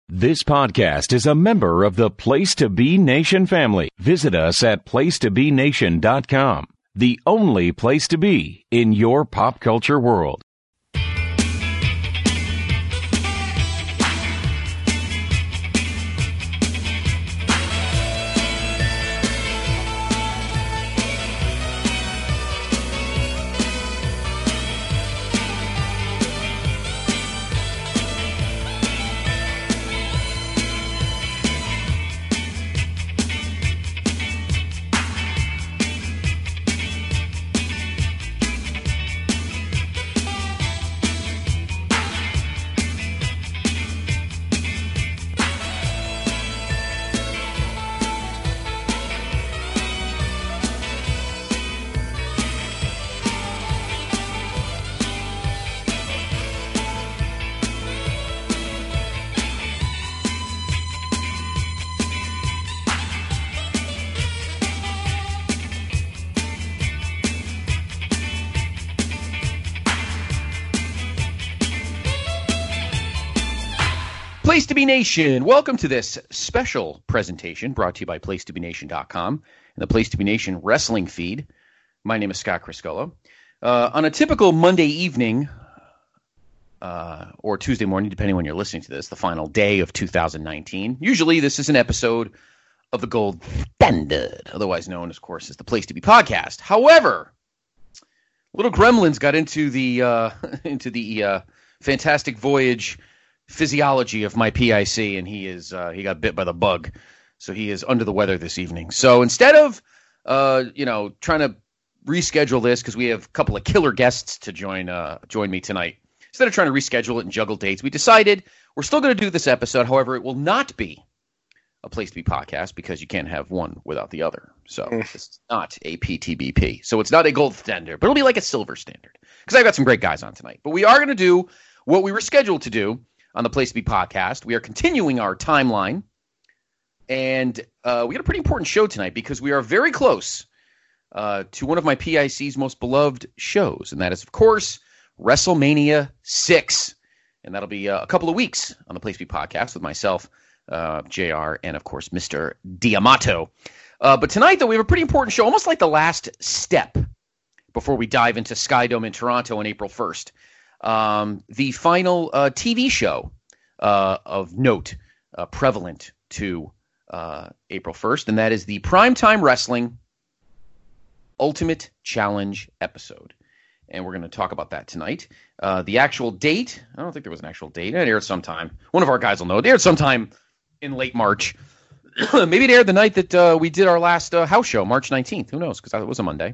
This podcast is a member of the Place to Be Nation family. Visit us at placetobenation.com, the only place to be in your pop culture world. Place to Be Nation, welcome to this special presentation brought to you by placetobenation.com and the Place to Be Nation wrestling feed. My name is Scott Criscuolo. On a typical Monday evening, or Tuesday morning, depending when you're listening to this, the final day of 2019, usually this is an episode of the Gold Standard, otherwise known, of course, as the Place to Be podcast. However, little gremlins got into the Fantastic Voyage physiology of my PIC, and he got bit by the bug, so he is under the weather this evening. So instead of trying to reschedule this because we have a couple of killer guests to join me tonight, instead of trying to reschedule it and juggle dates, we decided we're still going to do this episode. However, it will not be a Place to Be podcast because you can't have one without the other. So it's not a PTBP. So it's not a gold standard, but it'll be like a silver standard because I've got some great guys on tonight. But we are going to do what we were scheduled to do on the Place to Be podcast. We are continuing our timeline, and we got a pretty important show tonight because we are very close to one of my PIC's most beloved shows, and that is, of course, WrestleMania 6, and that'll be a couple of weeks on the Place to Be podcast with myself, JR, and, of course, Mr. Diamato. But tonight, though, we have a pretty important show, almost like the last step before we dive into Skydome in Toronto on April 1st. The final TV show of note prevalent to April 1st, and that is the Primetime Wrestling Ultimate Challenge episode. And we're going to talk about that tonight. The actual date, I don't think there was an actual date. It aired sometime. One of our guys will know. It aired sometime in late March. Maybe it aired the night that we did our last house show, March 19th. Who knows? Because it was a Monday.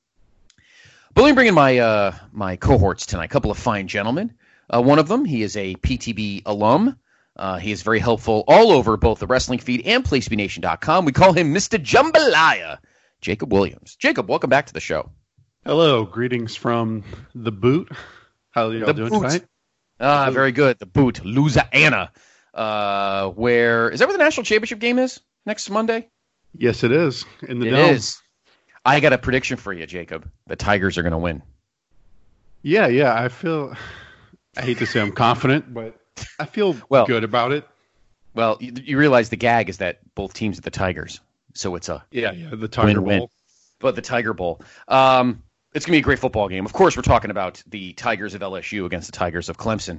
But let me bring in my cohorts tonight, a couple of fine gentlemen. One of them, he is a PTB alum. He is very helpful all over both the wrestling feed and PlaceToBeNation.com. We call him Mr. Jambalaya, Jacob Williams. Jacob, welcome back to the show. Hello, greetings from the boot. How are y'all doing tonight? Very good. The boot, Louisiana. Is that where the national championship game is next Monday? Yes, it is. In the Dome. It is. I got a prediction for you, Jacob. The Tigers are going to win. Yeah. I hate to say I'm confident, but I feel good about it. Well, you realize the gag is that both teams are the Tigers. So it's a the Tiger win-win. Bowl. But the Tiger Bowl. It's going to be a great football game. Of course, we're talking about the Tigers of LSU against the Tigers of Clemson.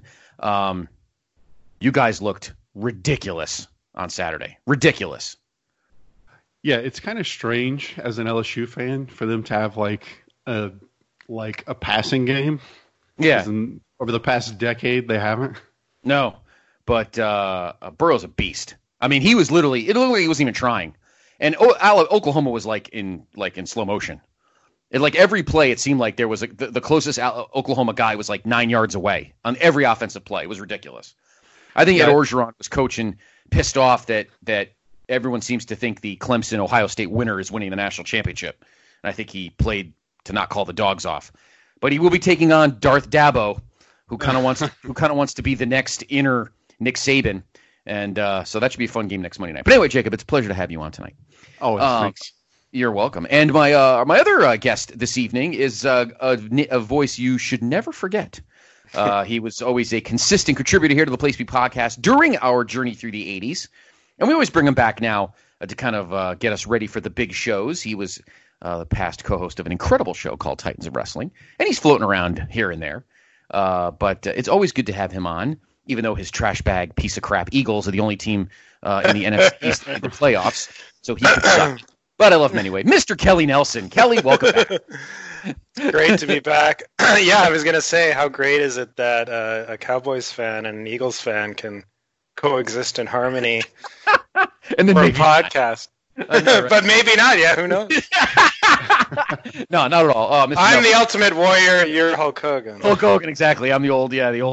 You guys looked ridiculous on Saturday. Ridiculous. Yeah, it's kind of strange as an LSU fan for them to have like a passing game. Yeah. Over the past decade, they haven't. No, but Burrow's a beast. I mean, he wasn't even trying. And Oklahoma was like in slow motion. Every play, it seemed like there was the closest Oklahoma guy was like 9 yards away on every offensive play. It was ridiculous. I think Ed Orgeron was coaching, pissed off that everyone seems to think the Clemson-Ohio State winner is winning the national championship. And I think he played to not call the dogs off. But he will be taking on Darth Dabo, who kind of wants to be the next inner Nick Saban. And so that should be a fun game next Monday night. But anyway, Jacob, it's a pleasure to have you on tonight. Oh, thanks. You're welcome. And my other guest this evening is a voice you should never forget. He was always a consistent contributor here to the Place to Be podcast during our journey through the 80s. And we always bring him back now to kind of get us ready for the big shows. He was the past co-host of an incredible show called Titans of Wrestling, and he's floating around here and there. But it's always good to have him on, even though his trash bag piece of crap Eagles are the only team in the NFC East in the playoffs. So he could suck. But I love him anyway. Mr. Kelly Nelson. Kelly, welcome back. Great to be back. Yeah, I was going to say, how great is it that a Cowboys fan and an Eagles fan can coexist in harmony and then for a maybe podcast. know, right? But maybe not. Yeah, who knows? No, not at all. I'm Nelson. the Ultimate Warrior. You're Hulk Hogan. Hulk Hogan, exactly. I'm the old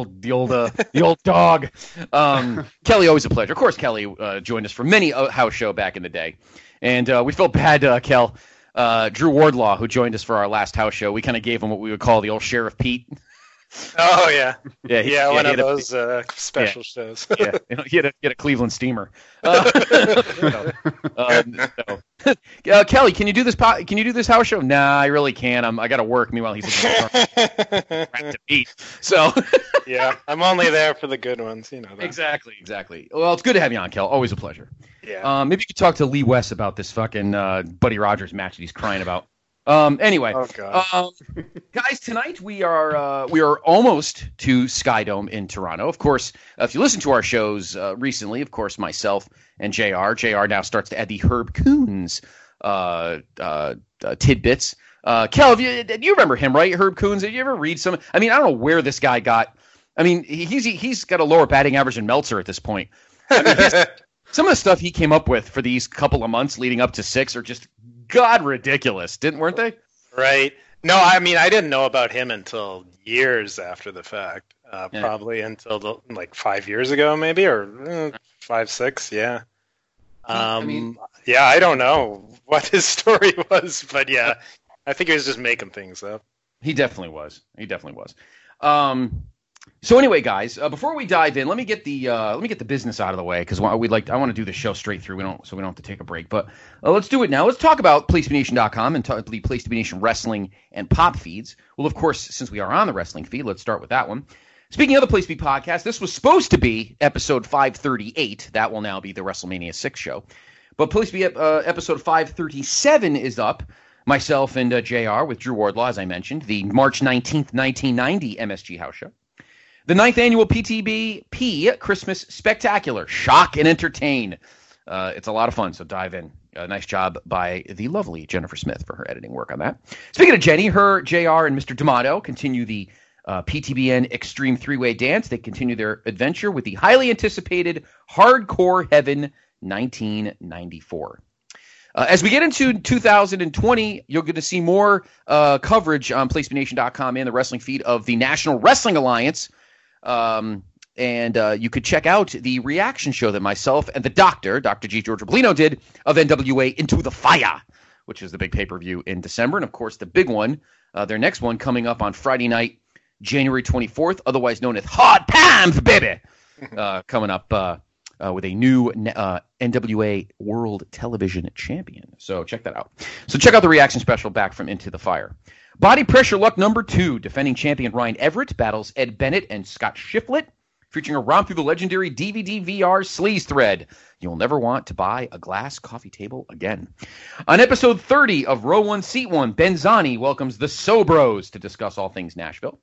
dog. Kelly, always a pleasure. Of course, Kelly joined us for many house show back in the day, and we felt bad, Kel. Drew Wardlaw, who joined us for our last house show, we kind of gave him what we would call the old Sheriff Pete. Oh yeah, one of those special shows. Yeah, he had a Cleveland steamer. Kelly, can you do this? Can you do this house show? Nah, I really can't. I got to work. Meanwhile, he's to eat. So yeah, I'm only there for the good ones. You know that. Exactly. Well, it's good to have you on, Kel. Always a pleasure. Yeah. Maybe you could talk to Lee West about this fucking Buddy Rogers match that he's crying about. Anyway, oh God. Guys, tonight we are almost to Skydome in Toronto. Of course, if you listen to our shows recently, of course, myself and JR now starts to add the Herb Coons tidbits. Kel, you remember him, right? Herb Coons. Did you ever read some? I mean, I don't know where this guy got. I mean, he's got a lower batting average than Meltzer at this point. I mean, some of the stuff he came up with for these couple of months leading up to 6 are just God ridiculous, weren't they? Right. No, I mean, I didn't know about him until years after the fact. Probably until like 5 years ago, maybe, or 5, 6. Yeah. Yeah, I don't know what his story was, but yeah, I think he was just making things up. He definitely was. So anyway, guys, before we dive in, let me get the business out of the way because I want to do the show straight through. We don't have to take a break, but let's do it now. Let's talk about PlaceToBeNation.com and the Place to Be Nation wrestling and pop feeds. Well, of course, since we are on the wrestling feed, let's start with that one. Speaking of the Place to Be podcast, this was supposed to be episode 538. That will now be the WrestleMania 6 show, but Place to Be episode 537 is up. Myself and JR with Drew Wardlaw, as I mentioned, the March 19th, 1990 MSG house show. The 9th annual PTBP Christmas Spectacular. Shock and entertain. It's a lot of fun, so dive in. Nice job by the lovely Jennifer Smith for her editing work on that. Speaking of Jenny, her, JR, and Mr. D'Amato continue the PTBN Extreme 3-Way Dance. They continue their adventure with the highly anticipated Hardcore Heaven 1994. As we get into 2020, you're going to see more coverage on PlaceToBeNation.com and the wrestling feed of the National Wrestling Alliance. And you could check out the reaction show that myself and the Dr. G. George Roblino did of NWA Into the Fire, which is the big pay-per-view in December. And, of course, the big one, their next one coming up on Friday night, January 24th, otherwise known as Hard Times, baby, coming up with a new NWA World Television Champion. So check that out. So check out the reaction special back from Into the Fire. Body Pressure Luck number 2, defending champion Ryan Everett battles Ed Bennett and Scott Shiflett, featuring a romp through the legendary DVD VR sleaze thread. You'll never want to buy a glass coffee table again. On episode 30 of Row 1 Seat 1, Ben Zani welcomes the Sobros to discuss all things Nashville.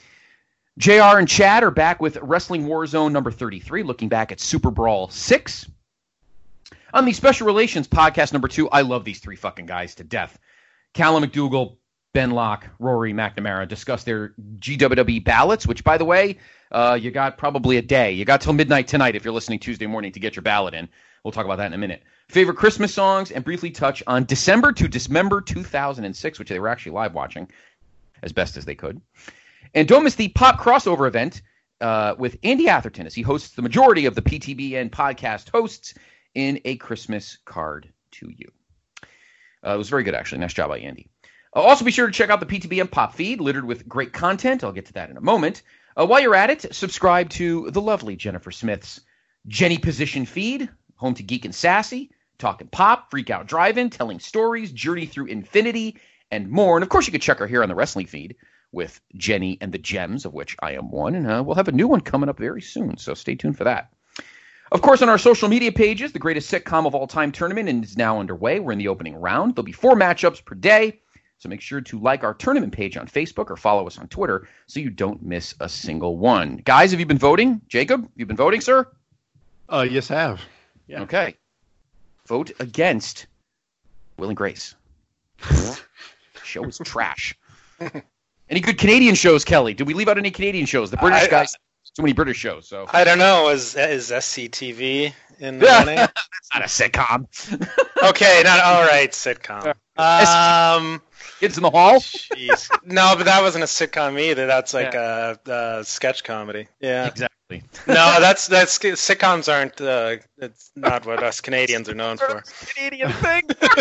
JR and Chad are back with Wrestling Warzone number 33, looking back at Super Brawl 6. On the Special Relations podcast number 2, I love these three fucking guys to death. Callum McDougall, Ben Locke, Rory McNamara discuss their GWW ballots, which, by the way, you got probably a day. You got till midnight tonight if you're listening Tuesday morning to get your ballot in. We'll talk about that in a minute. Favorite Christmas songs, and briefly touch on December to Dismember 2006, which they were actually live watching as best as they could. And don't miss the Pop crossover event with Andy Atherton, as he hosts the majority of the PTBN podcast hosts in A Christmas Card to You. It was very good, actually. Nice job by Andy. Also, be sure to check out the PTBN Pop feed, littered with great content. I'll get to that in a moment. While you're at it, subscribe to the lovely Jennifer Smith's Jenny Position feed, home to Geek and Sassy, Talking Pop, Freak Out Drive-In, Telling Stories, Journey Through Infinity, and more. And, of course, you can check her here on the wrestling feed with Jenny and the Gems, of which I am one. And we'll have a new one coming up very soon, so stay tuned for that. Of course, on our social media pages, the greatest sitcom of all time tournament is now underway. We're in the opening round. There'll be 4 matchups per day. So make sure to like our tournament page on Facebook or follow us on Twitter so you don't miss a single one. Guys, have you been voting? Jacob, you been voting, sir? Yes, I have. Yeah. Okay. Vote against Will and Grace. Show is trash. Any good Canadian shows, Kelly? Did we leave out any Canadian shows? The British guys, too many British shows. So I don't know. Is SCTV in the running? That's not a sitcom. Okay, not all right. Sitcom. Kids in the Hall. Jeez. No, but that wasn't a sitcom either. That's like a sketch comedy. Yeah, exactly. No, that's sitcoms aren't. It's not what us Canadians are known for. Canadian thing.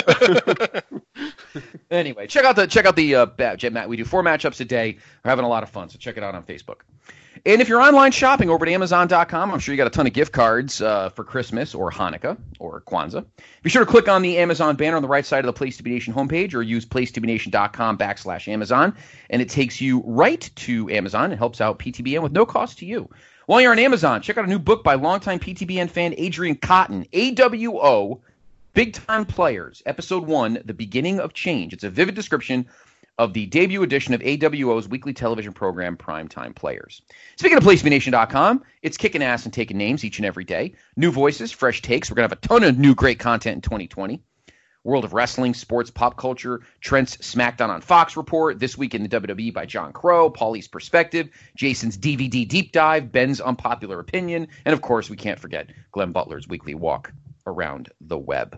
Anyway, check out the Matt. We do 4 matchups a day. We're having a lot of fun, so check it out on Facebook. And if you're online shopping over at Amazon.com, I'm sure you got a ton of gift cards for Christmas or Hanukkah or Kwanzaa. Be sure to click on the Amazon banner on the right side of the Place to Be Nation homepage or use placetobenation.com/Amazon, and it takes you right to Amazon. It helps out PTBN with no cost to you. While you're on Amazon, check out a new book by longtime PTBN fan Adrian Cotton, AWO, Big Time Players, Episode 1, The Beginning of Change. It's a vivid description of the debut edition of AWO's weekly television program, Primetime Players. Speaking of PlaceToBeNation.com, it's kicking ass and taking names each and every day. New voices, fresh takes. We're going to have a ton of new great content in 2020. World of Wrestling, Sports, Pop Culture, Trent's SmackDown on Fox Report, This Week in the WWE by John Crow, Paulie's Perspective, Jason's DVD Deep Dive, Ben's Unpopular Opinion, and of course, we can't forget Glenn Butler's weekly walk around the web.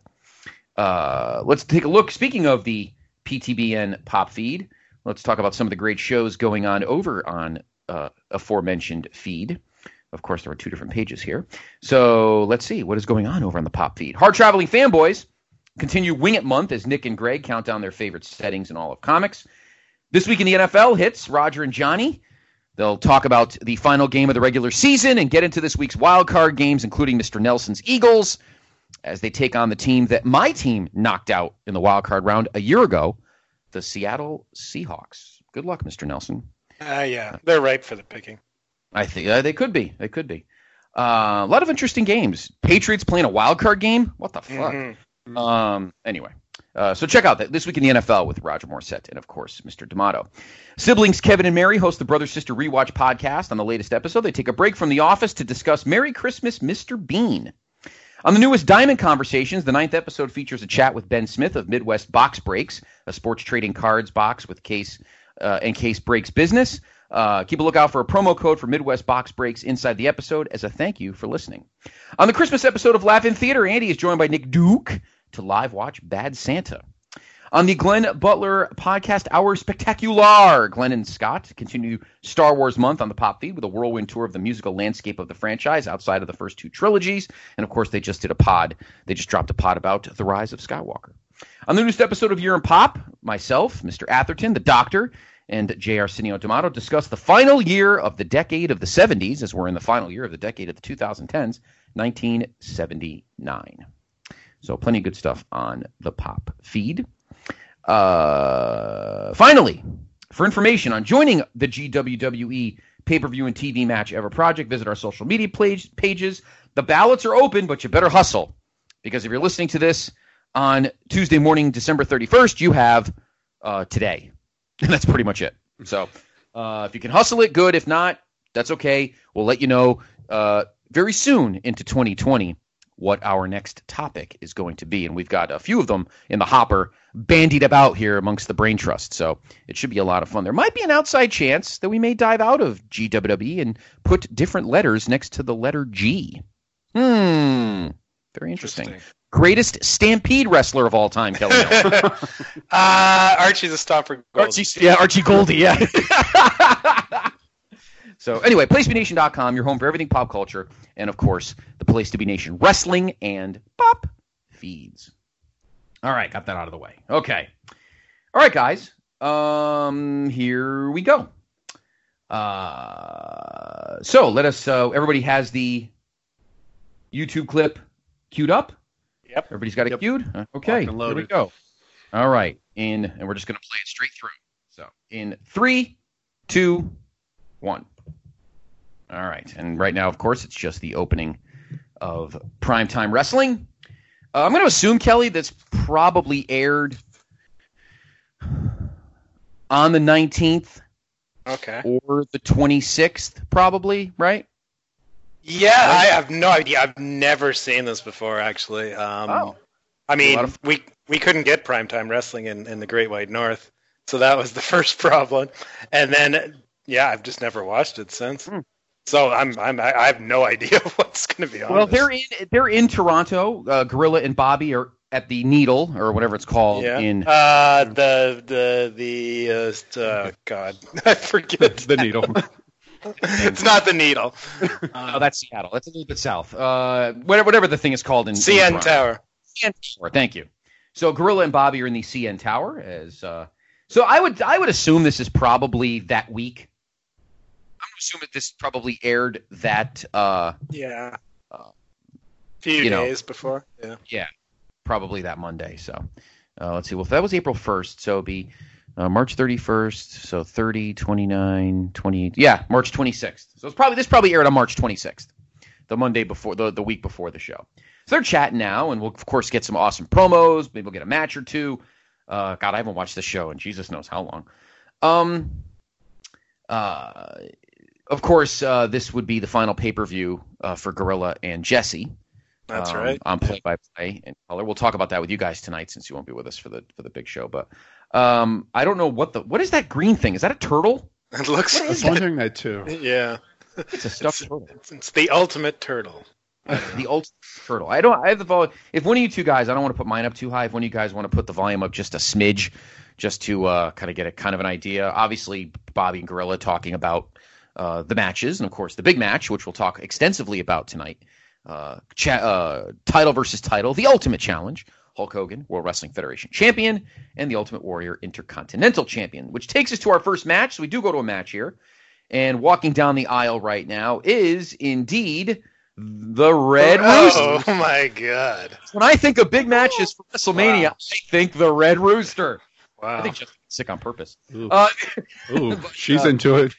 Let's take a look. Speaking of the PTBN pop feed, let's talk about some of the great shows going on over on aforementioned feed. Of course, there are 2 different pages here. So let's see what is going on over on the pop feed. Hard Traveling Fanboys continue Wing It Month as Nick and Greg count down their favorite settings in all of comics. This Week in the NFL hits Roger and Johnny. They'll talk about the final game of the regular season and get into this week's wild card games, including Mr. Nelson's Eagles, as they take on the team that my team knocked out in the wild card round a year ago, the Seattle Seahawks. Good luck, Mr. Nelson. Yeah, they're ripe for the picking. I think they could be. They could be. A lot of interesting games. Patriots playing a wild card game? What the fuck? Mm-hmm. Anyway, so check out This Week in the NFL with Roger Morissette and, of course, Mr. D'Amato. Siblings Kevin and Mary host the Brother Sister Rewatch podcast. On the latest episode, they take a break from The Office to discuss Merry Christmas, Mr. Bean. On the newest Diamond Conversations, the 9th episode features a chat with Ben Smith of Midwest Box Breaks, a sports trading cards box with Case Breaks business. Keep a lookout for a promo code for Midwest Box Breaks inside the episode as a thank you for listening. On the Christmas episode of Laugh-In Theater, Andy is joined by Nick Duke to live watch Bad Santa. On the Glenn Butler Podcast Hour Spectacular, Glenn and Scott continue Star Wars month on the Pop Feed with a whirlwind tour of the musical landscape of the franchise outside of the first 2 trilogies. And, of course, they just did a pod. They just dropped a pod about The Rise of Skywalker. On the newest episode of Year in Pop, myself, Mr. Atherton, the Doctor, and J. Arsenio D'Amato discuss the final year of the decade of the 70s, as we're in the final year of the decade of the 2010s, 1979. So plenty of good stuff on the Pop Feed. Finally, for information on joining the GWWE pay-per-view and TV match ever project, visit our social media pages. The ballots are open, but you better hustle, because if you're listening to this on Tuesday morning, December 31st, you have today. And that's pretty much it. So if you can hustle it, good. If not, that's okay. We'll let you know very soon into 2020 what our next topic is going to be. And we've got a few of them in the hopper bandied about here amongst the Brain Trust. So it should be a lot of fun. There might be an outside chance that we may dive out of GWWE and put different letters next to the letter G. Very interesting. Greatest Stampede wrestler of all time, Kelly. Archie the Stomper Goldie. Archie Goldie, yeah. So anyway, PlaceToBeNation.com, your home for everything pop culture, and of course, the Place to Be Nation wrestling and pop feeds. All right, got that out of the way. Okay. All right, guys. Here we go. So let us. Everybody has the YouTube clip queued up. Yep. Everybody's got it queued. Okay. Here we go. All right. And we're just going to play it straight through. So in 3, 2, 1. All right. And right now, of course, it's just the opening of Primetime Wrestling. I'm going to assume, Kelly, that's probably aired on the 19th. Okay. Or the 26th, probably, right? Yeah, I have no idea. I've never seen this before, actually. I mean, we couldn't get Primetime Wrestling in the Great White North, so that was the first problem. And then, yeah, I've just never watched it since. So I have no idea what's going to be on. Well, they're in Toronto. Gorilla and Bobby are at the Needle or whatever it's called. Yeah. In God, I forget the Needle. It's not the Needle. Oh, that's Seattle. That's a little bit south. Whatever the thing is called in CN Tower. CN Tower. Thank you. So Gorilla and Bobby are in the CN Tower. So I would assume this is probably that week. I'm going to assume that this probably aired that. Few days before. Yeah. Yeah. Probably that Monday. So let's see. Well, if that was April 1st, so it'd be March 31st. So 30, 29, 28. Yeah, March 26th. So this probably aired on March 26th, the Monday before, the week before the show. So they're chatting now, and we'll, of course, get some awesome promos. Maybe we'll get a match or two. God, I haven't watched the show in Jesus knows how long. Of course, this would be the final pay-per-view for Gorilla and Jesse. That's right. On play-by-play and color. We'll talk about that with you guys tonight since you won't be with us for the big show. But I don't know what is that green thing? Is that a turtle? It looks. I was wondering that too. Yeah. It's a stuffed turtle. It's the ultimate turtle. The ultimate turtle. I have the volume. If one of you two guys, I don't want to put mine up too high. If one of you guys want to put the volume up just a smidge, just to kind of get a kind of an idea. Obviously, Bobby and Gorilla talking about the matches, and of course the big match, which we'll talk extensively about tonight. Title versus title, the Ultimate Challenge, Hulk Hogan, World Wrestling Federation Champion, and the Ultimate Warrior Intercontinental Champion, which takes us to our first match. So we do go to a match here. And walking down the aisle right now is indeed the Red Rooster. Oh, my God. When I think of big matches for WrestleMania, I think the Red Rooster. Wow. I think just sick on purpose. Ooh, she's into it.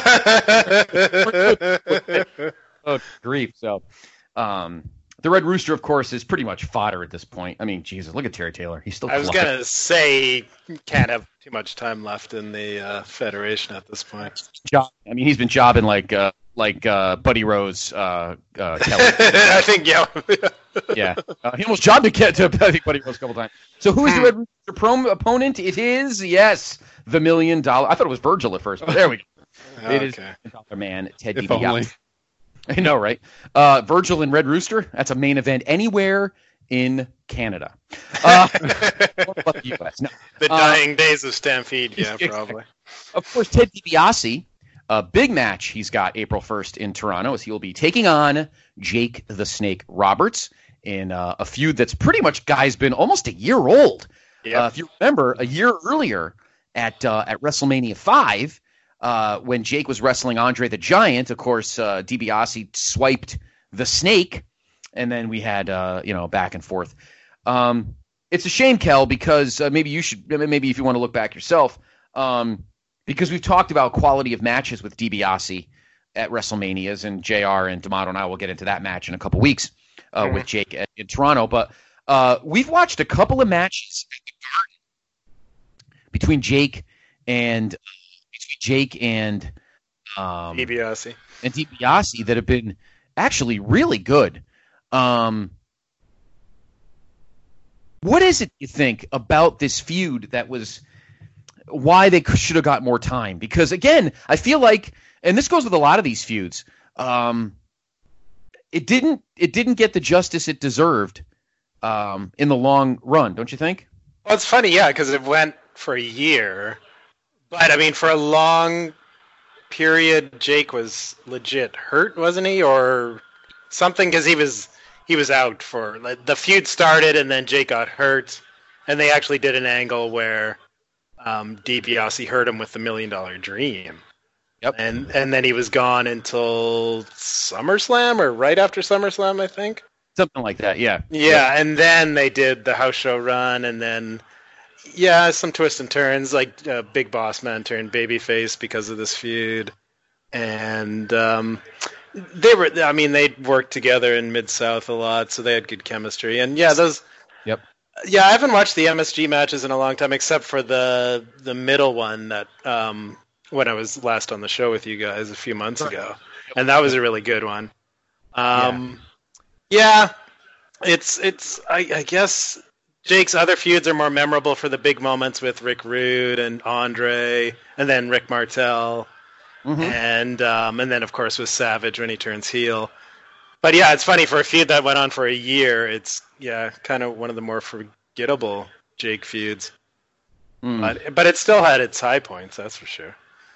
Oh, grief. So, the Red Rooster, of course, is pretty much fodder at this point. I mean, Jesus, look at Terry Taylor. He's still. I was going to say, can't have too much time left in the Federation at this point. I mean, he's been jobbing like Buddy Rose, Kelly. I think, yeah. Yeah. He almost jobbed to I think Buddy Rose a couple times. So who is the Red Rooster opponent? It is, yes, the $1 million. I thought it was Virgil at first, but there we go. It is $1 man, Ted DiBiase. I know, right? Virgil and Red Rooster, that's a main event anywhere in Canada. The US. No. The dying days of Stampede, yeah, probably. Of course, Ted DiBiase, a big match he's got April 1st in Toronto, as he'll be taking on Jake the Snake Roberts in a feud that's pretty much, guys, been almost a year old. Yep. If you remember, a year earlier at WrestleMania 5, when Jake was wrestling Andre the Giant, of course, DiBiase swiped the Snake, and then we had back and forth. It's a shame, Kel, because maybe if you want to look back yourself, because we've talked about quality of matches with DiBiase at WrestleManias, and JR and D'Amato and I will get into that match in a couple weeks with Jake in Toronto. But we've watched a couple of matches at the Garden between Jake and DiBiase that have been actually really good. What is it you think about this feud that was why they should have got more time? Because again, I feel like, and this goes with a lot of these feuds, it didn't get the justice it deserved in the long run, don't you think? Well, it's funny, yeah, because it went for a year. But, I mean, for a long period, Jake was legit hurt, wasn't he? Or something, because he was out for... the feud started, and then Jake got hurt, and they actually did an angle where DiBiase hurt him with the $1 Million Dream. Yep. And then he was gone until SummerSlam, or right after SummerSlam, I think. Something like that, yeah. Yeah, and then they did the house show run, and then... Yeah, some twists and turns, like Big Boss Man turned babyface because of this feud, and they'd worked together in Mid-South a lot, so they had good chemistry. And yeah, those. Yep. Yeah, I haven't watched the MSG matches in a long time, except for the middle one that when I was last on the show with you guys a few months ago, and that was a really good one. Yeah, it's I guess Jake's other feuds are more memorable for the big moments with Rick Rude and Andre, and then Rick Martel, and then of course with Savage when he turns heel. But yeah, it's funny for a feud that went on for a year. It's kind of one of the more forgettable Jake feuds. But it still had its high points, that's for sure.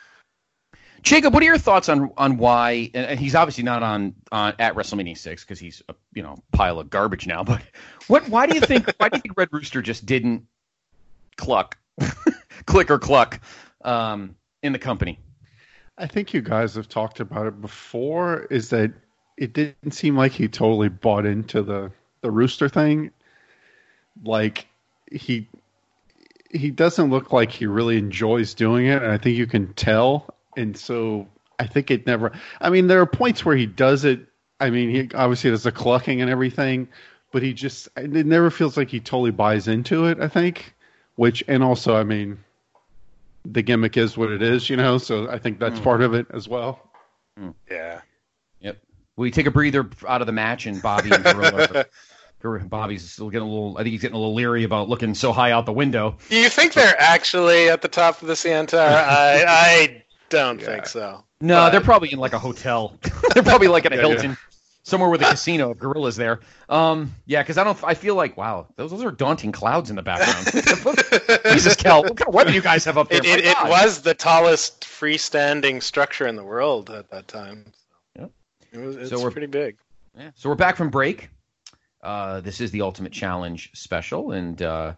Jacob, what are your thoughts on why? And he's obviously not on at WrestleMania 6 because he's a pile of garbage now. But why do you think Red Rooster just didn't click or cluck in the company? I think you guys have talked about it before. Is that it didn't seem like he totally bought into the Rooster thing. Like he doesn't look like he really enjoys doing it, and I think you can tell. And so I think it never. I mean, there are points where he does it. I mean, he obviously does the clucking and everything, but it never feels like he totally buys into it. I think, and also, I mean, the gimmick is what it is, So I think that's part of it as well. Yeah. Yep. We take a breather out of the match, and Bobby and Gorilla. Bobby's still getting I think he's getting a little leery about looking so high out the window. Do you think they're actually at the top of the CN Tower? I don't think so. No, they're probably in like a hotel. They're probably like at a Hilton, somewhere with a casino of Gorilla's there. Because I feel like, wow, those are daunting clouds in the background. Jesus, Kel, what kind of weather you guys have up there? It was the tallest freestanding structure in the world at that time. Yep. It's pretty big. Yeah. So we're back from break. This is the Ultimate Challenge special, and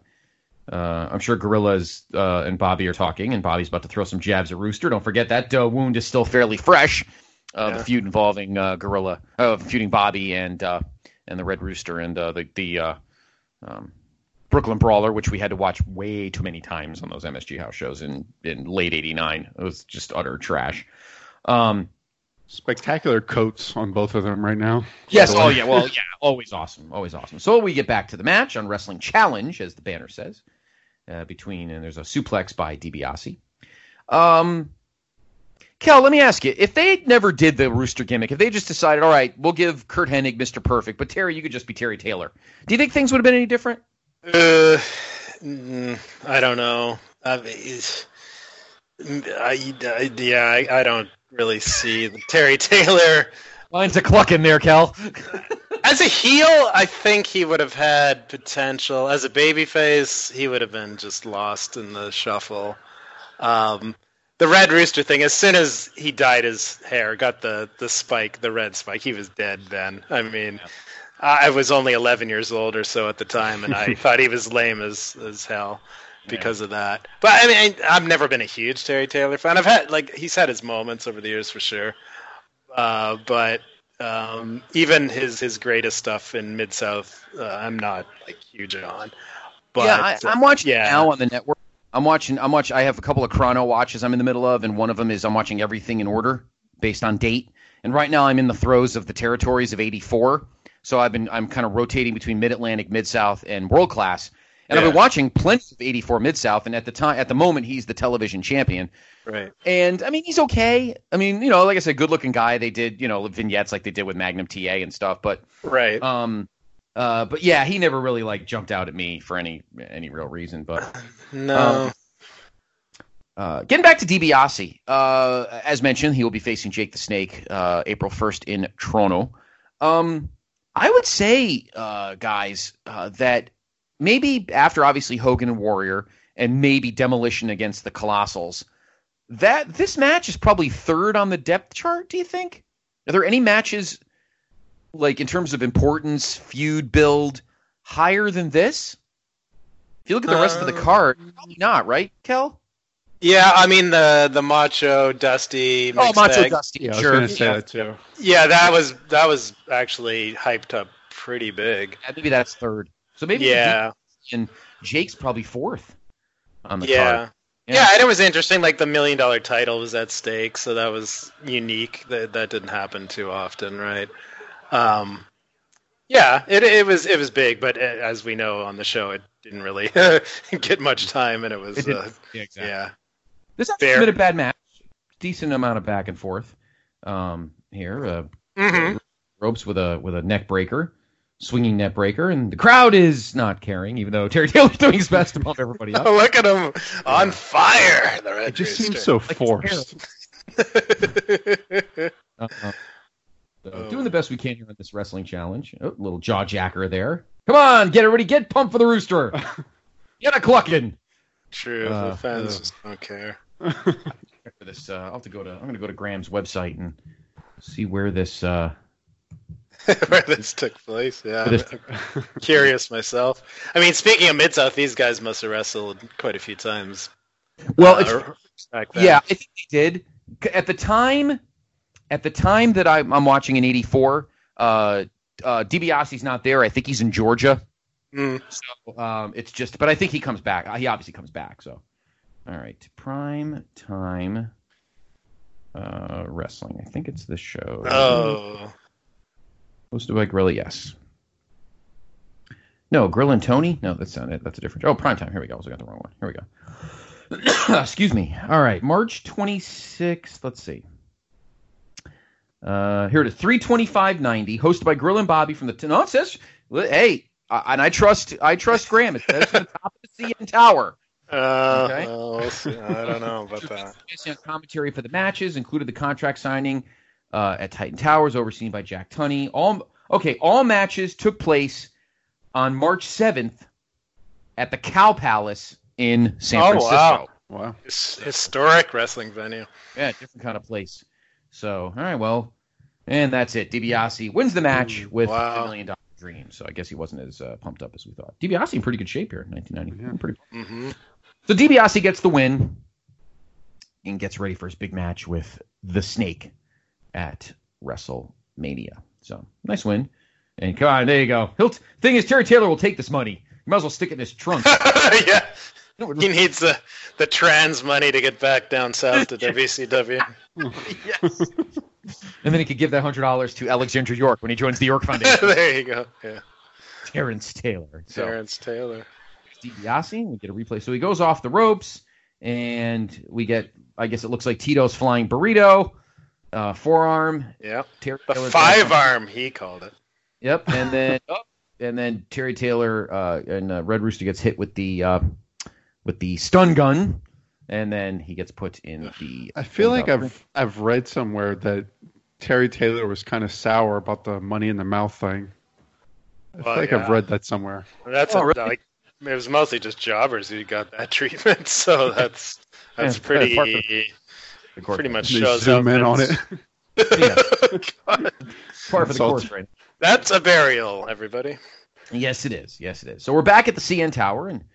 I'm sure Gorillas and Bobby are talking, and Bobby's about to throw some jabs at Rooster. Don't forget that wound is still fairly fresh. The feud involving feuding Bobby and the Red Rooster and the Brooklyn Brawler, which we had to watch way too many times on those MSG house shows in late '89. It was just utter trash. Spectacular coats on both of them right now. Yes. Oh, yeah. Well, yeah. Always awesome. Always awesome. So we get back to the match on Wrestling Challenge, as the banner says, and there's a suplex by DiBiase. Kel, let me ask you, if they never did the Rooster gimmick, if they just decided, all right, we'll give Kurt Hennig Mr. Perfect, but Terry, you could just be Terry Taylor, do you think things would have been any different? I don't know. I don't really see the Terry Taylor. Mine's a cluck in there, Kel. As a heel, I think he would have had potential. As a babyface, he would have been just lost in the shuffle. The Red Rooster thing, as soon as he dyed his hair, got the spike, the red spike, he was dead then. I mean, I was only 11 years old or so at the time, and I thought he was lame as hell because of that. But I mean, I've never been a huge Terry Taylor fan. He's had his moments over the years for sure. But even his greatest stuff in Mid-South, I'm not huge on. But I'm watching now on the network. I'm watching. I have a couple of chrono watches I'm in the middle of, and one of them is I'm watching everything in order based on date. And right now I'm in the throes of the territories of '84. So I'm kind of rotating between Mid-Atlantic, Mid-South, and World Class. And I've been watching plenty of '84 Mid-South, and at the moment, he's the television champion. Right. And I mean, he's okay. I mean, like I said, good-looking guy. They did, vignettes like they did with Magnum TA and stuff. But right. But yeah, he never really jumped out at me for any real reason. But no. Getting back to DiBiase, as mentioned, he will be facing Jake the Snake April 1st in Toronto. I would say, guys, that maybe after obviously Hogan and Warrior and maybe Demolition against the Colossals, that this match is probably third on the depth chart, do you think? Are there any matches, in terms of importance, feud build, higher than this? If you look at the rest of the card, probably not, right, Kel? Yeah, I mean the Macho Dusty. Macho Dusty. Yeah, sure. I was going to say that too. Yeah, that was actually hyped up pretty big. Yeah, maybe that's third. So maybe and Jake's probably fourth. on the Yeah. card. Yeah, and it was interesting. Like the $1 million title was at stake, so that was unique. That didn't happen too often, right? Yeah, it was big, but as we know on the show, it didn't really get much time, and it was Yeah, exactly. yeah. This hasn't been a bad match. Decent amount of back and forth here. Ropes with a neck breaker, swinging neck breaker, and the crowd is not caring, even though Terry Taylor's doing his best to pump everybody up. Oh, look at him on fire! The Red It just Rooster. seems so forced. So doing the best we can here on this wrestling challenge. Oh, little jaw jacker there. Come on, get everybody, get pumped for the Rooster. Get a clucking. True, the fans just don't care. For this, I'm going to go to Graham's website and see where this. Where this took place, yeah. I'm curious myself. I mean, speaking of Mid-South, these guys must have wrestled quite a few times. Well, back then. yeah, I think they did. At the time that I'm watching in '84, DiBiase's not there. I think he's in Georgia. So it's just, but I think he comes back. He obviously comes back. So, all right, Prime Time Wrestling. I think it's this show. Oh. Hosted by Gorilla, yes. No, Grill and Tony? No, that's not it. That's a different show. Oh, Primetime. Here we go. I got the wrong one. Here we go. Excuse me. All right, March 26th. Let's see. Here it is. 325.90, hosted by Grill and Bobby from the... No, it says... Hey, and I trust Graham. It says from the top of the CN Tower. Okay? I don't know about that. Commentary for the matches included the contract signing at Titan Towers, overseen by Jack Tunney. All matches took place on March 7th at the Cow Palace in San Francisco. Wow. Historic wrestling venue. Yeah, different kind of place. So, all right, well, and that's it. DiBiase wins the match with a $1 million dream. So I guess he wasn't as pumped up as we thought. DiBiase in pretty good shape here in 1990. Yeah. So DiBiase gets the win and gets ready for his big match with The Snake at WrestleMania. So, nice win. And come on, there you go. Thing is, Terry Taylor will take this money. You might as well stick it in his trunk. Yeah. He needs the trans money to get back down south to WCW. Yes. And then he could give that $100 to Alexander York when he joins the York Foundation. There you go. Yeah. Terrence Taylor. Terrence Taylor. DiBiase, we get a replay. So he goes off the ropes, and we get, I guess it looks like Tito's flying burrito, forearm. Yeah. The 5-arm, he called it. Yep. And then Terry Taylor and Red Rooster gets hit with the stun gun, and then he gets put in the... I feel like I've read somewhere that Terry Taylor was kind of sour about the Money in the Mouth thing. I feel like I've read that somewhere. That's really? It was mostly just jobbers who got that treatment, so that's pretty much shows zoom in on it. Yeah. Part of the course, right? That's a burial, everybody. Yes, it is. So we're back at the CN Tower, and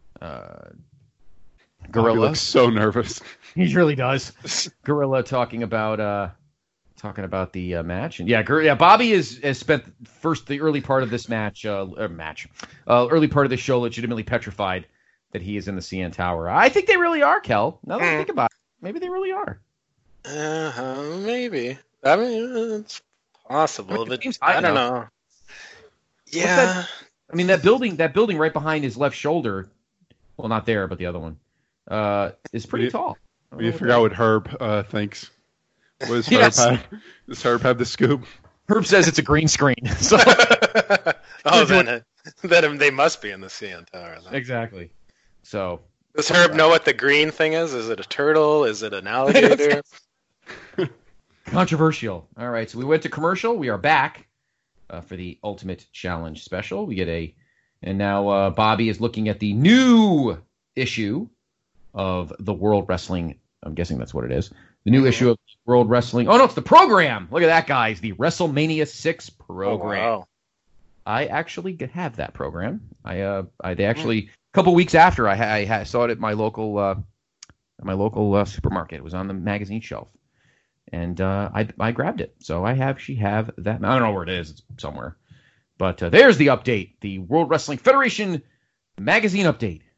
Gorilla looks so nervous. He really does. Gorilla talking about the match, and Bobby has spent the early part of this early part of the show legitimately petrified that he is in the CN Tower. I think they really are, Kel. Now that I think about it, maybe they really are. Maybe. I mean, it's possible, but I don't know. Yeah. That building right behind his left shoulder, well, not there, but the other one, is pretty tall. We forgot what Herb thinks. What does Herb have? Does Herb have the scoop? Herb says it's a green screen. So. Then they must be in the CN Tower. Then. Exactly. So. Does Herb know what the green thing is? Is it a turtle? Is it an alligator? Controversial. All right, so we went to commercial. We are back for the Ultimate Challenge special. And now Bobby is looking at the new issue of the World Wrestling. I'm guessing that's what it is. The new issue of World Wrestling. Oh no, it's the program. Look at that, guys. The WrestleMania 6 program. Oh, wow. I actually have that program. They actually a couple weeks after I saw it at my local supermarket. It was on the magazine shelf. And I grabbed it. So I actually have that. I don't know where it is. It's somewhere. But there's the update. The World Wrestling Federation magazine update.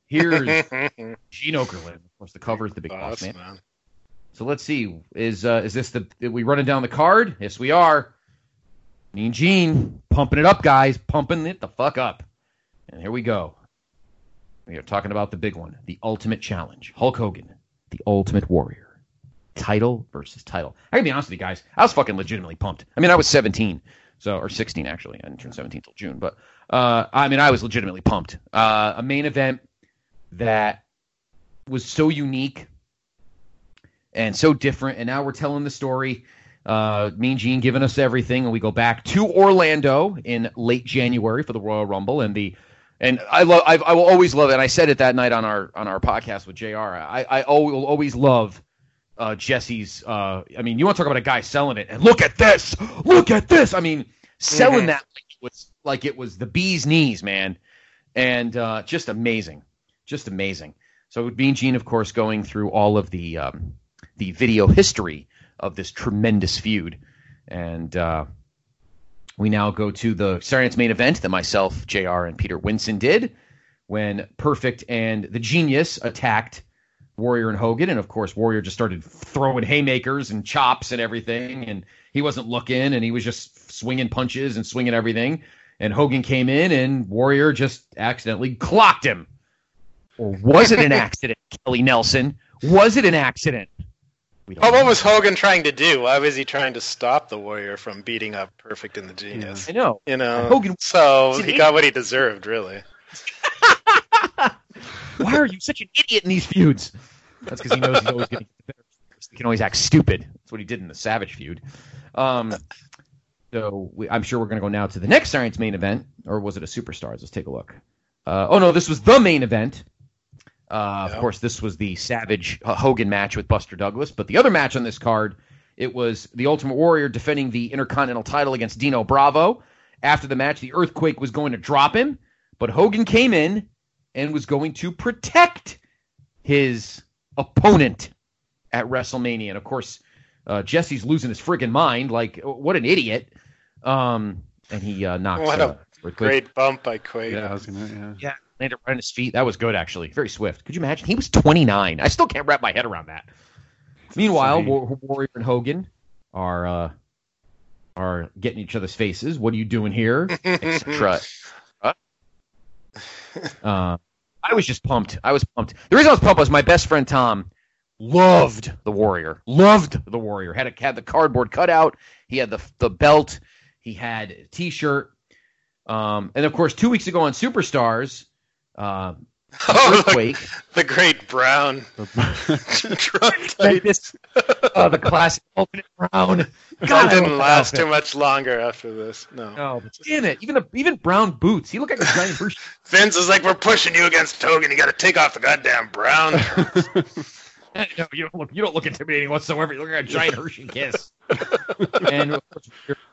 Here's Gene Okerlund. Of course, the cover is the big boss man. So let's see. Is this are we running down the card? Yes, we are. Mean Gene, pumping it up, guys. Pumping it the fuck up. And here we go. We are talking about the big one, the Ultimate Challenge. Hulk Hogan, the Ultimate Warrior. Title versus title. I gotta be honest with you guys. I was fucking legitimately pumped. I mean, I was 17, or 16 actually. I didn't turn 17 till June, but I was legitimately pumped. A main event that was so unique and so different, and now we're telling the story. Mean Gene giving us everything, and we go back to Orlando in late January for the Royal Rumble, and I will always love it. And I said it that night on our podcast with JR. I will always love Jesse's. I mean, you want to talk about a guy selling it, and look at this. I mean, selling that like it was the bee's knees, man, and just amazing. So Mean Gene, of course, going through all of the video history of this tremendous feud. And we now go to the Saturday Night's Main Event that myself, JR, and Peter Winson did when Perfect and the Genius attacked Warrior and Hogan. And, of course, Warrior just started throwing haymakers and chops and everything. And he wasn't looking, and he was just swinging punches and swinging everything. And Hogan came in, and Warrior just accidentally clocked him. Or was it an accident, Kelly Nelson? Was it an accident? What was Hogan trying to do? Why was he trying to stop the Warrior from beating up Perfect and the Genius? I know. Hogan, so he got what he deserved, really. Why are you such an idiot in these feuds? That's because he knows he's always going to get better. He can always act stupid. That's what he did in the Savage feud. I'm sure we're going to go now to the next Saturday Night's Main Event. Or was it a Superstars? Let's take a look. No, this was the main event. Of course, this was the Savage Hogan match with Buster Douglas. But the other match on this card, it was the Ultimate Warrior defending the Intercontinental title against Dino Bravo. After the match, the Earthquake was going to drop him, but Hogan came in and was going to protect his opponent at WrestleMania. And, of course, Jesse's losing his friggin' mind. Like, what an idiot. And he knocks what a great bump by Quake. Yeah. Landed right on his feet. That was good, actually. Very swift. Could you imagine? He was 29. I still can't wrap my head around that. Meanwhile, Warrior and Hogan are getting each other's faces. What are you doing here? Etc. I was just pumped. I was pumped. The reason I was pumped was my best friend Tom loved the Warrior. Had the cardboard cutout. He had the belt. He had a T-shirt. And of course, 2 weeks ago on Superstars, Earthquake, the great Brown, the classic Ultimate Brown. God, didn't last too much longer after this. No, but damn it! Even Brown boots. He looked like a giant Hershey. Vince is like, we're pushing you against Hogan. You got to take off the goddamn Brown. No, you don't look intimidating whatsoever. You look like a giant Hershey kiss. And of course,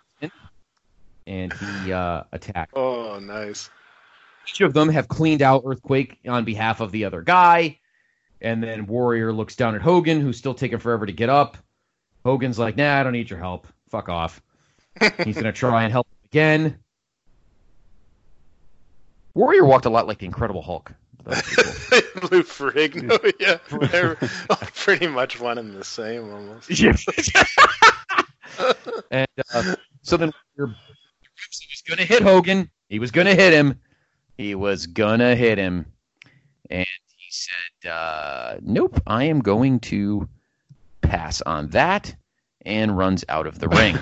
he attacked. Oh, nice. Each of them have cleaned out Earthquake on behalf of the other guy. And then Warrior looks down at Hogan, who's still taking forever to get up. Hogan's like, nah, I don't need your help. Fuck off. He's going to try and help again. Warrior walked a lot like the Incredible Hulk. Lou Ferrigno, yeah. They're pretty much one and the same, almost. Yeah. And so then he was going to hit Hogan. He was going to hit him. And he said, nope, I am going to pass on that, and runs out of the ring.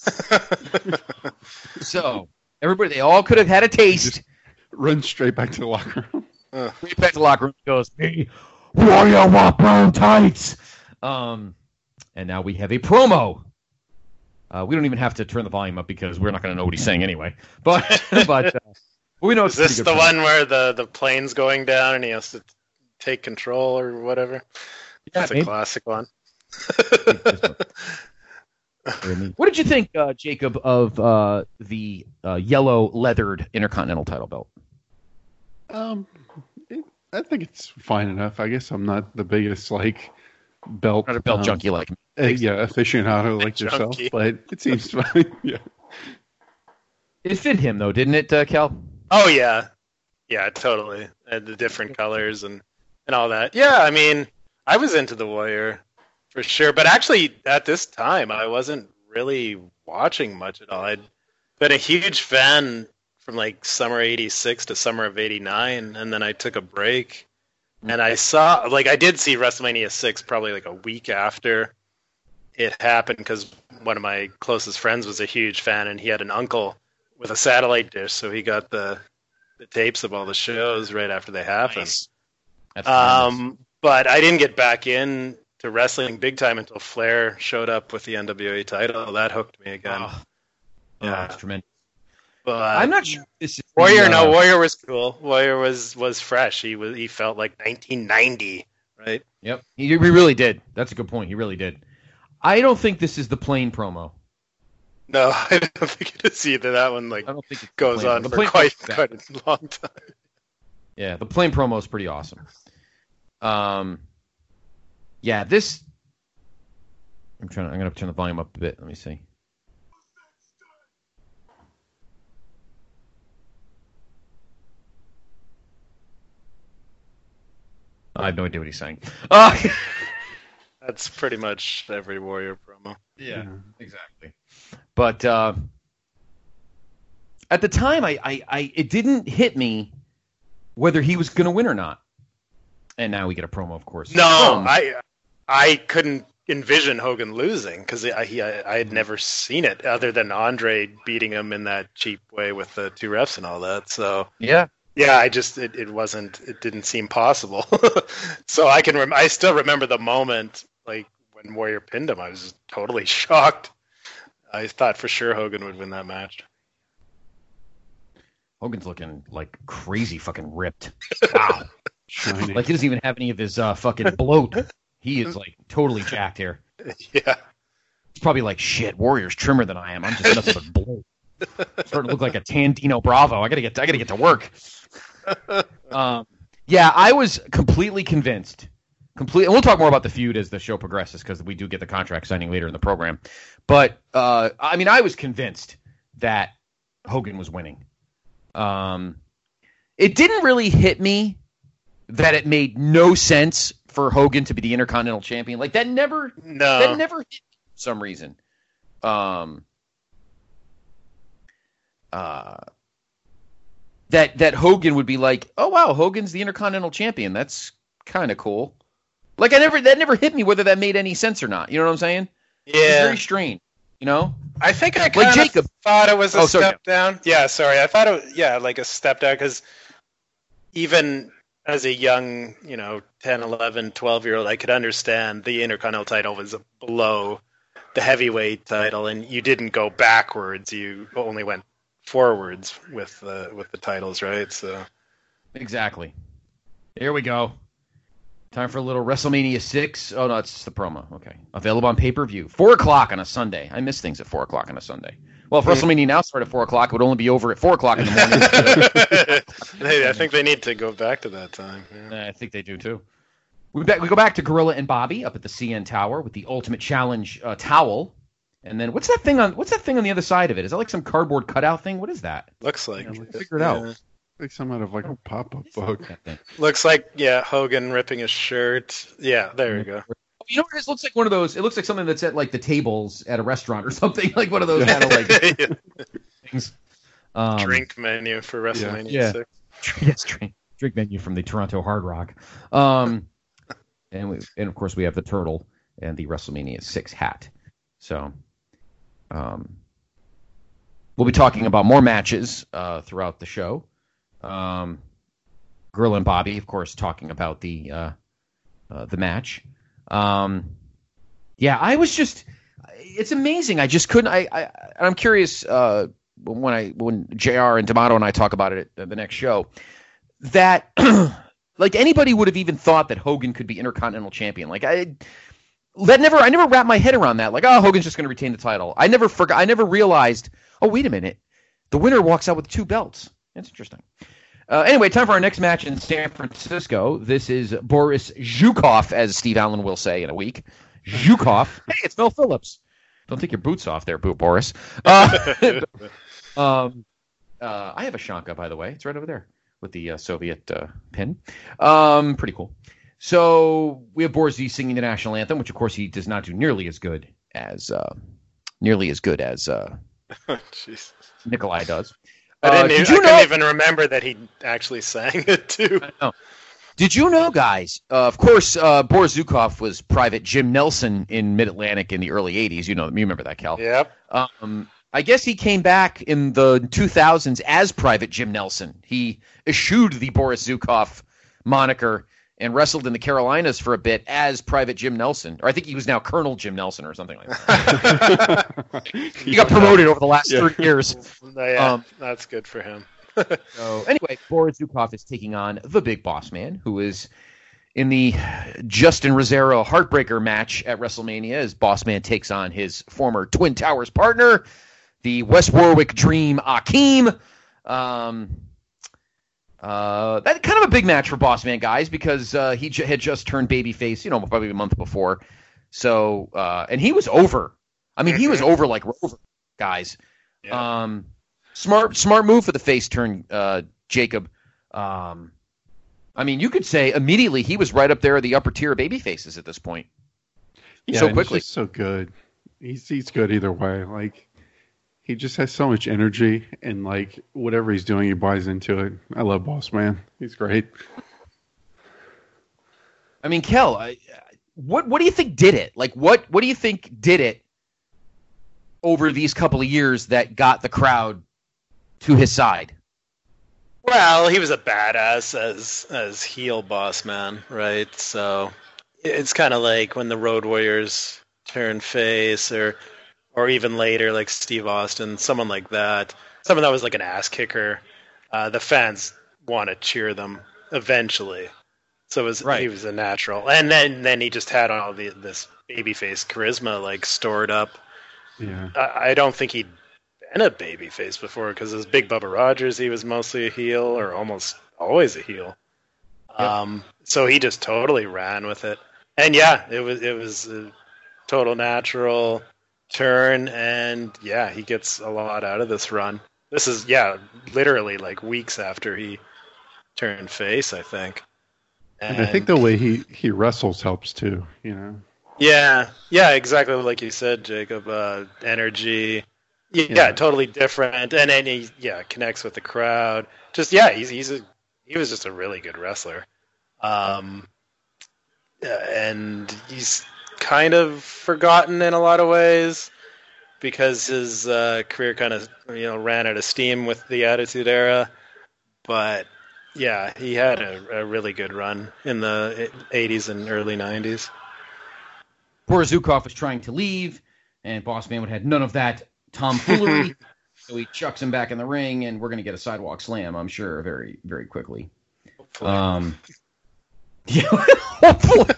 So, everybody, they all could have had a taste. Just run straight back to the locker room. Straight back to the locker room. Goes, hey, Warrior want brown tights. And now we have a promo. We don't even have to turn the volume up because we're not going to know what he's saying anyway. But we know it's Is this the one where the plane's going down and he has to take control or whatever? Yeah, That's a classic one. What did you think, Jacob, of the yellow leathered Intercontinental title belt? I think it's fine enough. I guess I'm not the biggest belt. Not a belt junkie like me. Aficionado like yourself, but it seems fine. Yeah. It fit him though, didn't it, Kel? Oh yeah. Yeah, totally. And the different colors and all that. Yeah, I mean, I was into the Warrior for sure. But actually, at this time, I wasn't really watching much at all. I'd been a huge fan from like summer '86 to summer of '89, and then I took a break. And I did see WrestleMania 6 probably like a week after it happened because one of my closest friends was a huge fan, and he had an uncle with a satellite dish, so he got the tapes of all the shows right after they happened. Nice. But I didn't get back in to wrestling big time until Flair showed up with the NWA title. That hooked me again. Yeah, it's tremendous. But I'm not sure this is Warrior. No, Warrior was cool. Warrior was fresh. He felt like 1990, right? Yep, he really did. That's a good point. He really did. I don't think this is the plain promo. No, I don't think it is either. That one I don't think it goes on for quite a long time. Yeah, the plain promo is pretty awesome. Yeah, this. I'm gonna turn the volume up a bit. Let me see. I have no idea what he's saying. That's pretty much every Warrior promo. Yeah, exactly. But at the time, it didn't hit me whether he was going to win or not. And now we get a promo, of course. No, I couldn't envision Hogan losing because I had never seen it other than Andre beating him in that cheap way with the two refs and all that. So yeah, it didn't seem possible. So I still remember the moment, like when Warrior pinned him. I was totally shocked. I thought for sure Hogan would win that match. Hogan's looking like crazy fucking ripped. Wow. Like he doesn't even have any of his fucking bloat. He is like totally jacked here. Yeah. He's probably like, shit, Warrior's trimmer than I am. I'm just nothing but bloat. Starting to look like a Tandino Bravo. I gotta get to work. Yeah, I was completely convinced. And we'll talk more about the feud as the show progresses because we do get the contract signing later in the program. But I mean, I was convinced that Hogan was winning. It didn't really hit me that it made no sense for Hogan to be the Intercontinental Champion. Like that never hit me for some reason. That Hogan would be like, oh wow, Hogan's the Intercontinental Champion. That's kind of cool. Like that never hit me whether that made any sense or not. You know what I'm saying? Yeah. It's very strange. You know? I think I kind of thought it was a step down. Yeah, sorry. I thought like a step down because even as a young, 10, 11, 12-year-old, I could understand the Intercontinental title was below the heavyweight title, and you didn't go backwards. You only went forwards with the titles, right? So exactly. Here we go. Time for a little WrestleMania 6. Oh, no, it's the promo. Okay. Available on pay-per-view. 4 o'clock on a Sunday. I miss things at 4 o'clock on a Sunday. Well, if WrestleMania now started at 4 o'clock, it would only be over at 4 o'clock in the morning. Hey, I think they need to go back to that time. Yeah. I think they do, too. We go back to Gorilla and Bobby up at the CN Tower with the Ultimate Challenge towel. And then what's that thing on the other side of it? Is that like some cardboard cutout thing? What is that? Looks like. Figure it out. Like some out of like a pop-up book. Looks like, Hogan ripping his shirt. Yeah, there you go. You know what it is? Looks like one of those. It looks like something that's at like the tables at a restaurant or something. Like one of those kind of like things. Drink menu for WrestleMania 6. Yes, drink menu from the Toronto Hard Rock. And of course we have the turtle and the WrestleMania 6 hat. So, we'll be talking about more matches throughout the show. Gorilla and Bobby, of course, talking about the match. Yeah, I was just. It's amazing. I just couldn't. I'm curious when JR and D'Amato and I talk about it at the next show that like anybody would have even thought that Hogan could be Intercontinental Champion. Like I never wrapped my head around that. Like, oh, Hogan's just going to retain the title. I never realized. Oh, wait a minute. The winner walks out with 2 belts. That's interesting. Anyway, time for our next match in San Francisco. This is Boris Zhukov, as Steve Allen will say in a week. Zhukov. Hey, it's Mel Phillips. Don't take your boots off there, Boris. I have a Shanka, by the way. It's right over there. with the Soviet pin. Pretty cool. So we have Borzi singing the national anthem, which of course he does not do nearly as good as Nikolai does. I couldn't even remember that he actually sang it too. I know. Did you know, guys? Of course, Boris Zukov was Private Jim Nelson in Mid-Atlantic in the early '80s. You remember that, Cal? Yep. I guess he came back in the 2000s as Private Jim Nelson. He eschewed the Boris Zukov moniker and wrestled in the Carolinas for a bit as Private Jim Nelson. Or I think he was now Colonel Jim Nelson or something like that. He got promoted over the last 30 years. Yeah, that's good for him. So anyway, Boris Zukov is taking on the Big Boss Man, who is in the Justin Rosero Heartbreaker match at WrestleMania as Boss Man takes on his former Twin Towers partner, the West Warwick Dream Akeem. That kind of a big match for Boss Man, guys, because he had just turned babyface, probably a month before. So, and he was over. I mean, he was over like Rover, guys. Yeah. Smart move for the face turn, Jacob. I mean, you could say immediately he was right up there at the upper tier of baby faces at this point. Yeah, so quickly. He's just so good. He's good either way. Like, he just has so much energy, and like whatever he's doing, he buys into it. I love Boss Man. He's great. I mean, Kel, what do you think did it? Like, what do you think did it over these couple of years that got the crowd to his side? Well, he was a badass as heel Boss Man, right? So it's kind of like when the Road Warriors turn face, or even later, like Steve Austin, someone like that. Someone that was like an ass kicker. The fans want to cheer them eventually. So he was a natural. And then he just had all this babyface charisma like stored up. Yeah. I don't think he'd been a babyface before, because as Big Bubba Rogers, he was mostly a heel, or almost always a heel. Yep. So he just totally ran with it. And yeah, it was a total natural turn, and yeah, he gets a lot out of this run. This is literally like weeks after he turned face, I think. And I think the way he wrestles helps too, Yeah, exactly like you said, Jacob. Energy, totally different, and then he connects with the crowd. Just he was just a really good wrestler. And he's kind of forgotten in a lot of ways because his career kind of ran out of steam with the Attitude Era. But yeah, he had a really good run in the 80s and early 90s. Boris Zukov was trying to leave, and Boss Man would have none of that tomfoolery. So he chucks him back in the ring, and we're going to get a sidewalk slam, I'm sure, very, very quickly. Hopefully. Hopefully.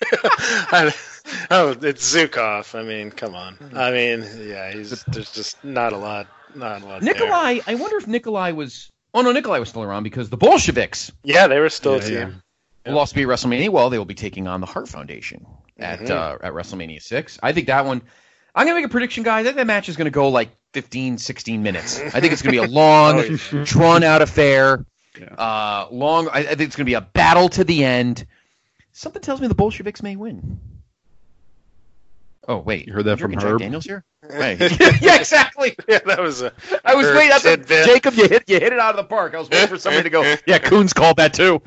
It's Zukov. I mean, come on. I mean, there's just not a lot Nikolai, there. I wonder if Nikolai was... Oh, no, Nikolai was still around because the Bolsheviks... Yeah, they were still a team. Will also be at WrestleMania. Well, they will be taking on the Hart Foundation at WrestleMania 6. I think that one... I'm going to make a prediction, guys. I think that match is going to go like 15, 16 minutes. I think it's going to be a long, drawn-out affair. Yeah. I think it's going to be a battle to the end. Something tells me the Bolsheviks may win. Oh, wait. You heard that from Herb? Herb? Jack Daniels here? Right. Yeah, exactly. Yeah, that was I was waiting. Jacob, you hit it out of the park. I was waiting for somebody to go, yeah, Coons called that too.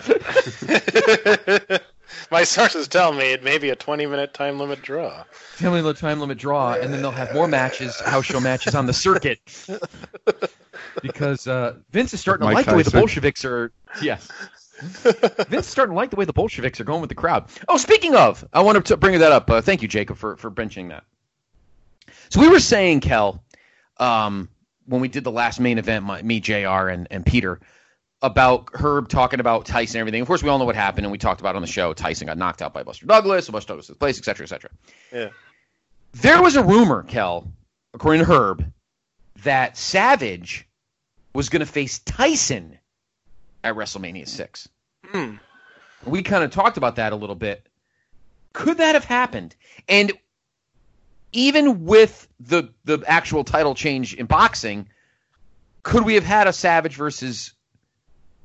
My sources tell me it may be a 20-minute time limit draw. Time limit draw, and then they'll have more matches, house show matches on the circuit. Because Vince is starting to like the way the Bolsheviks are... Yes. Vince is starting to like the way the Bolsheviks are going with the crowd. Oh, speaking of, I wanted to bring that up. Thank you, Jacob, for mentioning that. So we were saying, Kel, when we did the last main event, me, JR, and Peter, about Herb talking about Tyson and everything. Of course, we all know what happened, and we talked about it on the show. Tyson got knocked out by Buster Douglas, so Buster Douglas took place, et cetera, et cetera. Yeah. There was a rumor, Kel, according to Herb, that Savage was going to face Tyson at WrestleMania 6. We kind of talked about that a little bit. Could that have happened? And even with the actual title change in boxing, could we have had a Savage versus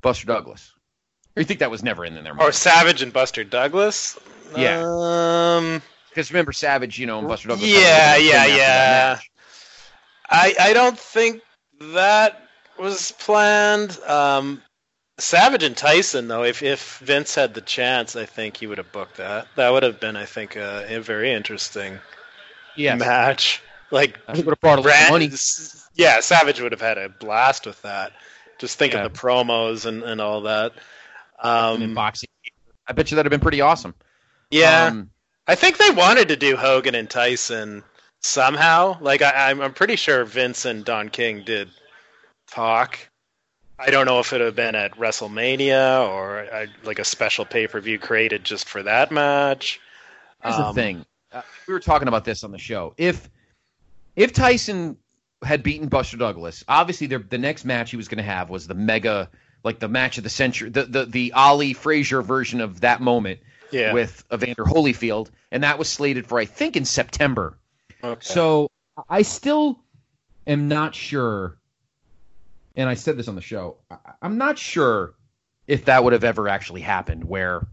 Buster Douglas? Or you think that was never in there? Or Savage and Buster Douglas? Yeah. Because remember Savage, and Buster Douglas. Yeah. I don't think that was planned. Savage and Tyson, though, if Vince had the chance, I think he would have booked that. That would have been, I think, a very interesting match. Like, I think would have brought a lot of money. Yeah, Savage would have had a blast with that. Just think of the promos and all that. And boxing. I bet you that would have been pretty awesome. Yeah. I think they wanted to do Hogan and Tyson somehow. Like, I'm pretty sure Vince and Don King did talk. I don't know if it would have been at WrestleMania or like a special pay-per-view created just for that match. Here's the thing. We were talking about this on the show. If Tyson had beaten Buster Douglas, obviously the next match he was going to have was the mega, like the match of the century, the Ali Frazier version of that moment with Evander Holyfield, and that was slated for, I think, in September. Okay. So I still am not sure. And I said this on the show, I'm not sure if that would have ever actually happened, where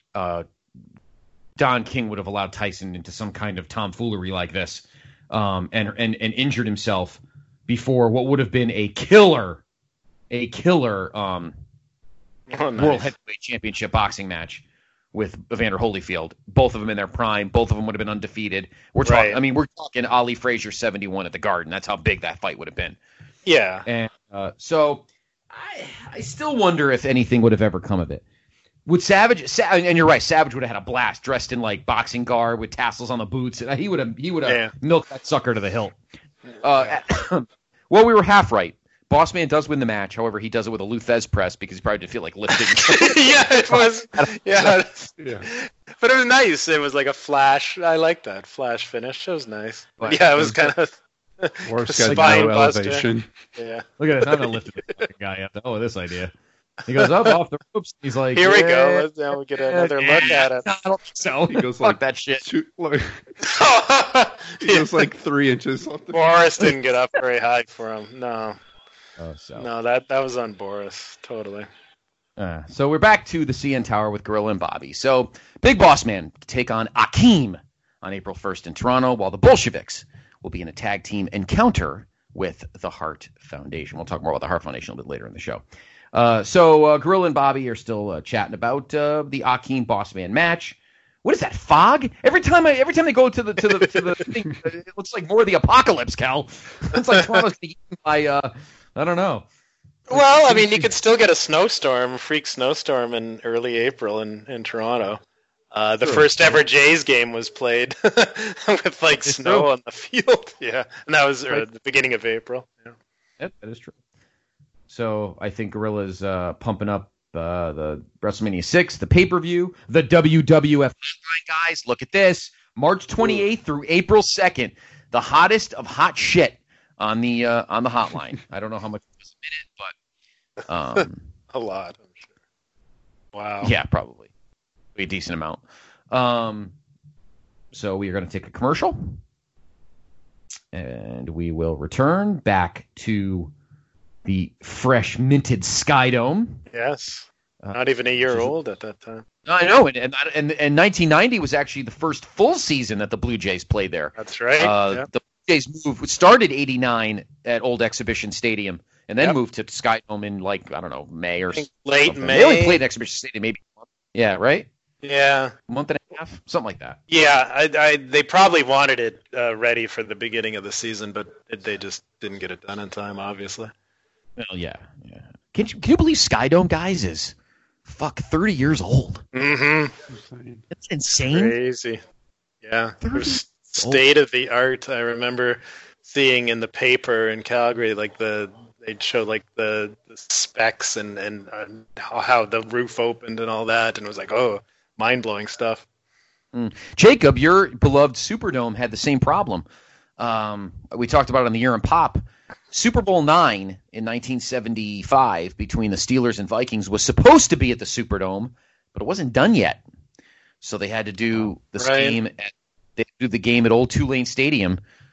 Don King would have allowed Tyson into some kind of tomfoolery like this, and injured himself before what would have been a killer World Heavyweight Championship boxing match with Evander Holyfield. Both of them in their prime. Both of them would have been undefeated. We're talking Ali Frazier 71 at the Garden. That's how big that fight would have been. Yeah. And so I still wonder if anything would have ever come of it. Would Savage, and you're right, Savage would have had a blast dressed in like boxing garb with tassels on the boots. He would have milked that sucker to the hilt. Well, we were half right. Boss Man does win the match. However, he does it with a Luthez press because he probably didn't feel like lifting. It was. Yeah. But it was nice. It was like a flash. I like that flash finish. It was nice. But it was kind of. Worse got no elevation. Yeah. Look at this. I'm going to lift the guy up. Oh, this idea. He goes up off the ropes. He's like, here we go. Now we get another look at it. I don't think so. He goes fuck that shit. He goes like 3 inches off the Boris didn't get up very high for him. No. No, that was on Boris. Totally. So we're back to the CN Tower with Gorilla and Bobby. So Big Boss Man take on Akeem on April 1st in Toronto, while the Bolsheviks will be in a tag team encounter with the Hart Foundation. We'll talk more about the Hart Foundation a little bit later in the show. So Gorilla and Bobby are still chatting about the Akeem Boss Man match. What is that, fog? Every time they go to the thing, it looks like more of the apocalypse, Cal. It's like Toronto's getting eaten by I don't know. Well, I mean, you could still get a freak snowstorm in early April in Toronto. The first ever Jays game was played with like snow on the field. Yeah, and that was the beginning of April. Yeah, that is true. So I think Gorilla's pumping up the WrestleMania 6, the pay-per-view, the WWF. Guys, look at this. March 28th through April 2nd, the hottest of hot shit on the hotline. I don't know how much it was a minute, but a lot, I'm sure. Wow. Yeah, probably a decent amount. So we are going to take a commercial, and we will return back to the fresh minted Sky Dome. Yes. Not even a year old at that time. I know, and 1990 was actually the first full season that the Blue Jays played there. That's right. The Blue Jays started '89 at Old Exhibition Stadium, and then moved to Sky Dome in May or late something. May. They only played at Exhibition Stadium maybe a month. Yeah, right. Yeah, a month and a half, something like that. Yeah, they probably wanted it ready for the beginning of the season, but they just didn't get it done in time, obviously. Well, yeah. Can you believe Sky Dome, guys, is 30 years old? Mm-hmm. That's insane. Crazy. Yeah. It was state of the art. I remember seeing in the paper in Calgary, like they'd show like the specs and how the roof opened and all that, and it was like, mind blowing stuff. Jacob, your beloved Superdome had the same problem. We talked about it on the Year in Pop. Super Bowl IX in 1975 between the Steelers and Vikings was supposed to be at the Superdome, but it wasn't done yet. So they had to do the game. They had to do the game at Old Tulane Stadium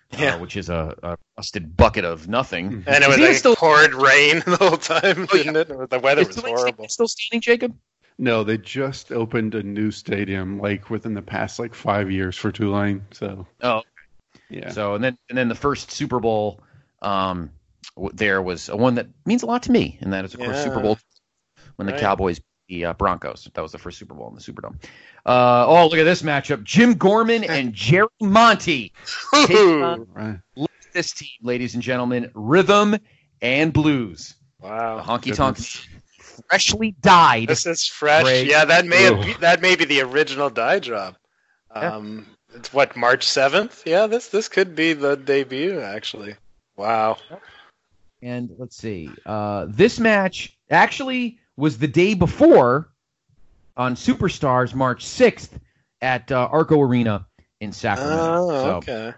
which is a rusted bucket of nothing. And it was like poured rain the whole time, didn't it? The weather was horrible. Still standing, Jacob? No, they just opened a new stadium like within the past 5 years for Tulane. So yeah. So and then the first Super Bowl there was one that means a lot to me, and that is of course Super Bowl when the Cowboys beat the Broncos. That was the first Super Bowl in the Superdome. Look at this matchup: Jim Gorman and Jerry Monty. Look at this team, ladies and gentlemen: Rhythm and Blues. Wow, the honky tonk. Freshly dyed. This is fresh. Greg. Yeah, that may be the original dye job. It's what, March 7th? Yeah, this could be the debut actually. Wow. And let's see. This match actually was the day before on Superstars, March 6th at Arco Arena in Sacramento. Oh, okay.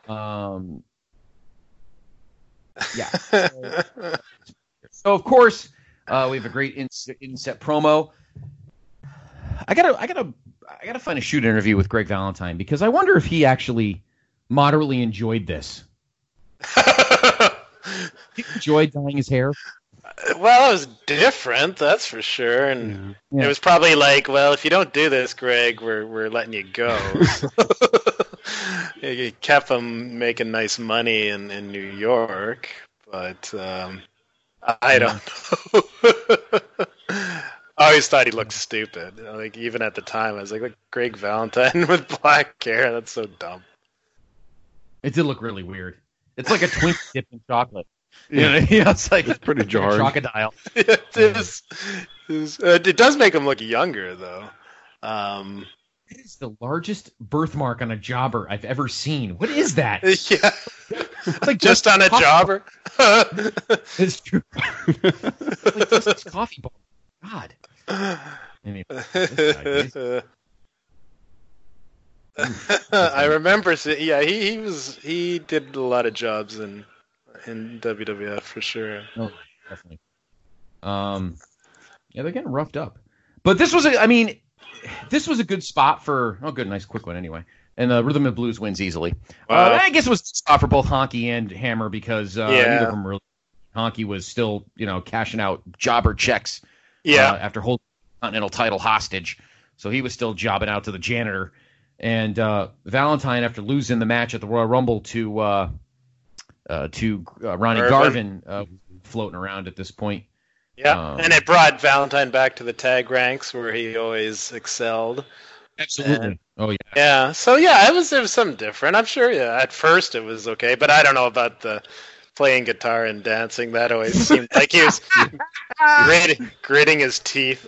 Yeah. So of course. We have a great inset promo. I gotta find a shoot interview with Greg Valentine because I wonder if he actually moderately enjoyed this. He enjoyed dyeing his hair. Well, it was different, that's for sure, and it was probably like, well, if you don't do this, Greg, we're letting you go. He kept him making nice money in New York, but. I don't know. I always thought he looked stupid. Even at the time, I was like Greg Valentine with black hair. That's so dumb. It did look really weird. It's like a Twinkie dipped in chocolate. It's pretty jarring. Crocodile. It is. It does make him look younger, though. It is the largest birthmark on a jobber I've ever seen. What is that? Yeah. Like just on a jobber? It's true. Like just coffee bar. God. Anyway, I remember. He did a lot of jobs in WWF for sure. Oh, definitely. They're getting roughed up. But this was a good spot for. Oh, good, nice quick one anyway. And Rhythm and Blues wins easily. I guess it was a spot for both Honky and Hammer because neither of them really. Honky was still, cashing out jobber checks after holding the Continental title hostage. So he was still jobbing out to the janitor. And Valentine, after losing the match at the Royal Rumble to Ronnie Garvin, floating around at this point. Yeah, and it brought Valentine back to the tag ranks where he always excelled. Absolutely. Yeah. So it was something different. I'm sure. Yeah. At first it was okay, but I don't know about the playing guitar and dancing. That always seemed like he was gritting his teeth.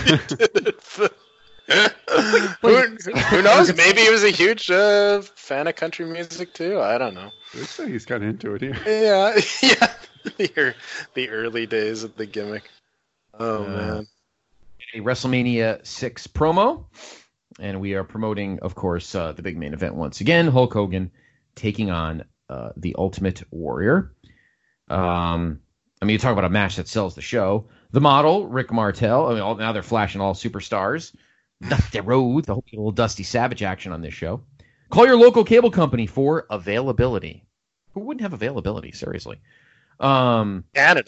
Who knows? Maybe he was a huge fan of country music too. I don't know. Looks like he's got into it here. Yeah. The early days of the gimmick. Oh man. A WrestleMania 6 promo. And we are promoting, of course, the big main event once again. Hulk Hogan taking on the Ultimate Warrior. You talk about a match that sells the show. The Model, Rick Martel. Now they're flashing all superstars. Dusty Rhodes, the whole little Dusty Savage action on this show. Call your local cable company for availability. Who wouldn't have availability? Seriously. Canada.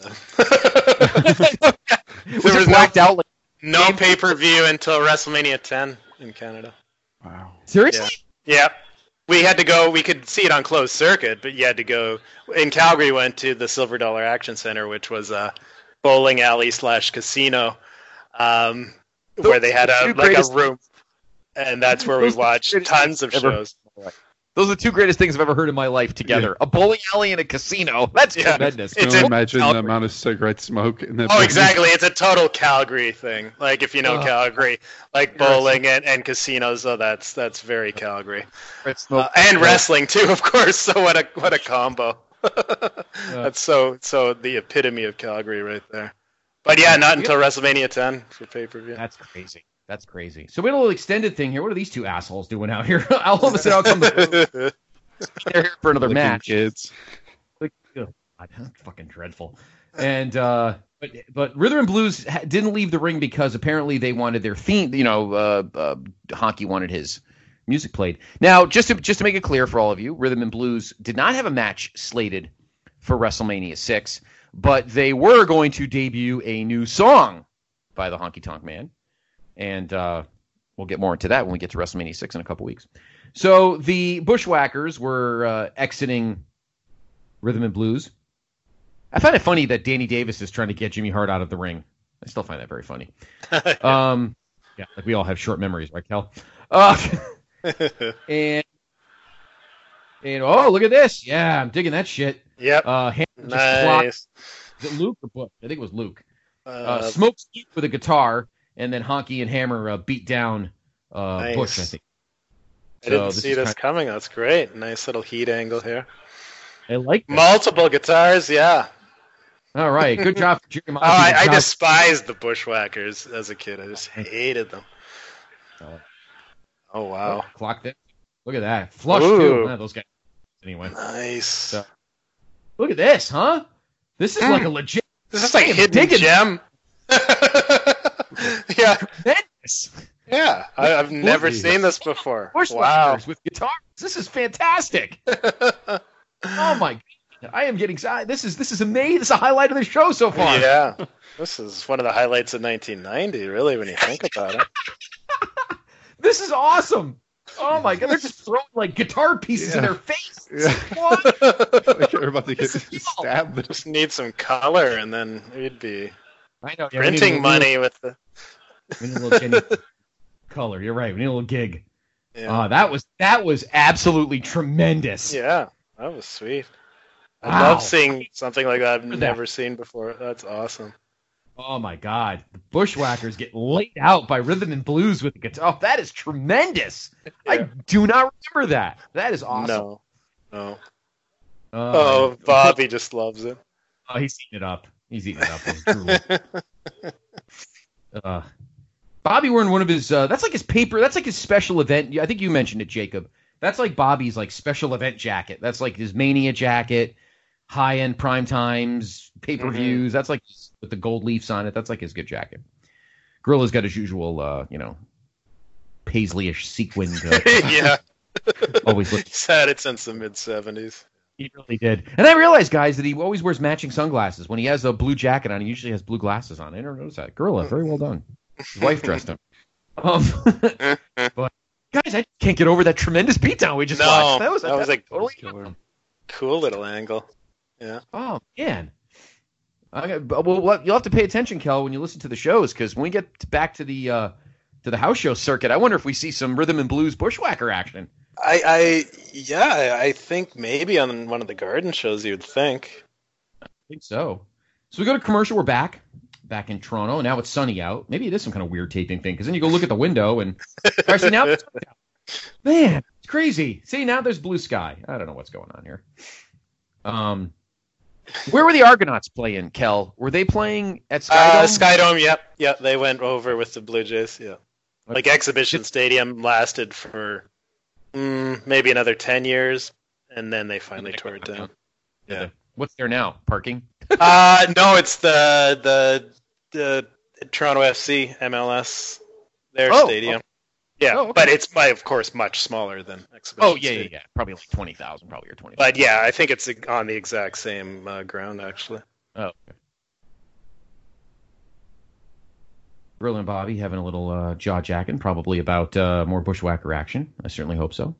There was blacked out. No pay-per-view until WrestleMania 10 in Canada. Wow. Seriously? Yeah. We had to go. We could see it on closed circuit, but you had to go. In Calgary, went to the Silver Dollar Action Center, which was a bowling alley / casino, where they had a room, and that's where we watched tons of shows. Those are the two greatest things I've ever heard in my life together. Yeah. A bowling alley and a casino. That's tremendous. Can you imagine the amount of cigarette smoke in that? Oh, exactly. It's a total Calgary thing. Like, if you know Calgary, like bowling and casinos, so that's very Calgary. And wrestling, too, of course. So what a combo. That's so the epitome of Calgary right there. But yeah, not until WrestleMania 10 for pay-per-view. That's crazy. So we had a little extended thing here. What are these two assholes doing out here? All of a sudden, come they're here for another match. Kids. God, fucking dreadful. And but Rhythm and Blues didn't leave the ring because apparently they wanted their theme. Honky wanted his music played. Now, just to make it clear for all of you, Rhythm and Blues did not have a match slated for WrestleMania 6, but they were going to debut a new song by the Honky Tonk Man, and we'll get more into that when we get to WrestleMania 6 in a couple weeks. So the Bushwhackers were exiting Rhythm and Blues. I find it funny that Danny Davis is trying to get Jimmy Hart out of the ring. I still find that very funny. Yeah, like we all have short memories, right, Kel? And oh, look at this. Yeah, I'm digging that shit. Yep. Nice. Is it Luke or Bush? I think it was Luke. Smokes Luke with a guitar, and then Honky and Hammer beat down nice. Bush, I think. I didn't see this coming. That's great. Nice little heat angle here. I like that. Multiple guitars, yeah. All right, good job for Jerry. I despised the Bushwhackers as a kid. I just hated them. Oh, wow. Clock that. Look at that. Flush, too. Those guys. Anyway. Nice. So, look at this, huh? This is like a legit. This is like a hidden gem. Yeah. Tremendous. Yeah. I've never seen this before. Wow. With guitars. This is fantastic. Oh, my God. I am getting excited. This is amazing. This is a highlight of the show so far. Yeah. This is one of the highlights of 1990, really, when you think about it. This is awesome. Oh, my God. They're just throwing, like, guitar pieces in their face. Yeah. What? Like you're about to get stabbed. Just need some color, and then we'd be printing money with the... We need a little Jenny color. You're right. We need a little gig. Yeah. That was absolutely tremendous. Yeah. That was sweet. Wow. I love seeing something like that I've never seen before. That's awesome. Oh, my God. The Bushwhackers get laid out by Rhythm and Blues with the guitar. Oh, that is tremendous. Yeah. I do not remember that. That is awesome. No. Bobby just loves it. Oh, he's eating it up. Bobby wearing one of his, that's like his special event. I think you mentioned it, Jacob. That's like Bobby's like special event jacket. That's like his Mania jacket, high-end prime times, pay-per-views. That's like with the gold leafs on it. That's like his good jacket. Gorilla's got his usual, paisley-ish sequined. Yeah. Always looking. He's had it since the mid-'70s. He really did. And I realized, guys, that he always wears matching sunglasses. When he has a blue jacket on, he usually has blue glasses on. I never noticed that. Gorilla, very well done. His wife dressed him. But guys, I can't get over that tremendous beatdown we just watched. That was like totally cool little angle. Yeah. Oh man. Well, you'll have to pay attention, Kel, when you listen to the shows, because when we get back to the house show circuit, I wonder if we see some Rhythm and Blues Bushwhacker action. I think maybe on one of the garden shows you'd think. I think so. So we go to commercial. We're back in Toronto. Now it's sunny out. Maybe it is some kind of weird taping thing, because then you go look at the window and actually now man, it's crazy. See, now there's blue sky. I don't know what's going on here. Where were the Argonauts playing, Kel? Were they playing at Skydome? Skydome, yep. They went over with the Blue Jays, yeah. Like Exhibition Stadium lasted for maybe another 10 years, and then they finally tore it down. Yeah. What's there now? Parking? No, it's the Toronto FC MLS, their stadium. Okay. Yeah, okay. But it's of course much smaller than Exhibition. Yeah. Probably like 20,000, probably, or 20,000. But yeah, I think it's on the exact same ground actually. Oh. Okay. Gorilla and Bobby having a little jaw jacking, probably about more Bushwhacker action. I certainly hope so.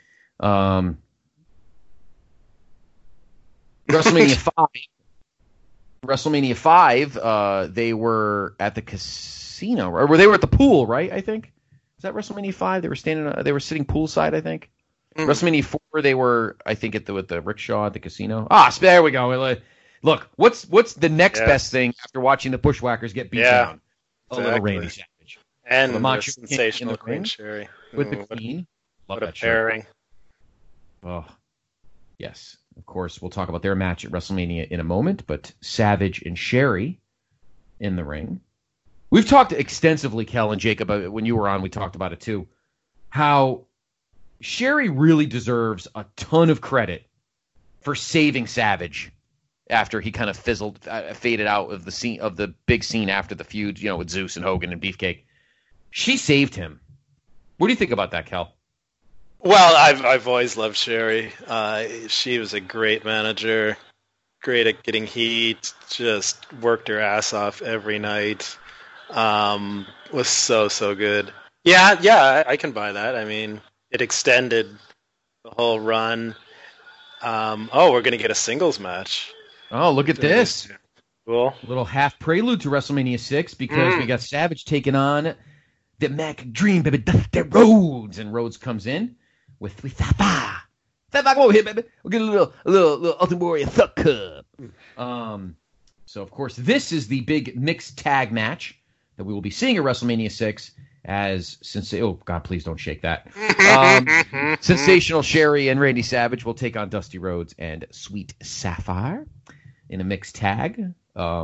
WrestleMania 5, they were at the casino, or they were at the pool, right? I think. Is that WrestleMania 5? They were sitting poolside, I think. WrestleMania 4, they were, I think, with the rickshaw at the casino. There we go. Look, what's the next best thing after watching the Bushwhackers get beat down? Exactly. A little Randy Savage. And the sensational Queen Sherry. With the Queen. What a pairing. Oh, yes. Of course, we'll talk about their match at WrestleMania in a moment, but Savage and Sherry in the ring. We've talked extensively, Kel and Jacob, when you were on, we talked about it too, how Sherry really deserves a ton of credit for saving Savage after he kind of faded out of the big scene after the feud, with Zeus and Hogan and Beefcake. She saved him. What do you think about that, Kel? Well, I've always loved Sherry. She was a great manager, great at getting heat. Just worked her ass off every night. Was so good. Yeah, I can buy that. I mean, it extended the whole run. We're gonna get a singles match. Oh, look at this. Cool. A little half prelude to WrestleMania 6 because we got Savage taking on the Mac Dream, baby, Dusty Rhodes. And Rhodes comes in with Safa. Safa, come over here, baby. We'll get a little Ultimate Warrior Thug Cup. So, of course, this is the big mixed tag match that we will be seeing at WrestleMania 6 as oh, God, please don't shake that. Sensational Sherry and Randy Savage will take on Dusty Rhodes and Sweet Sapphire in a mixed tag.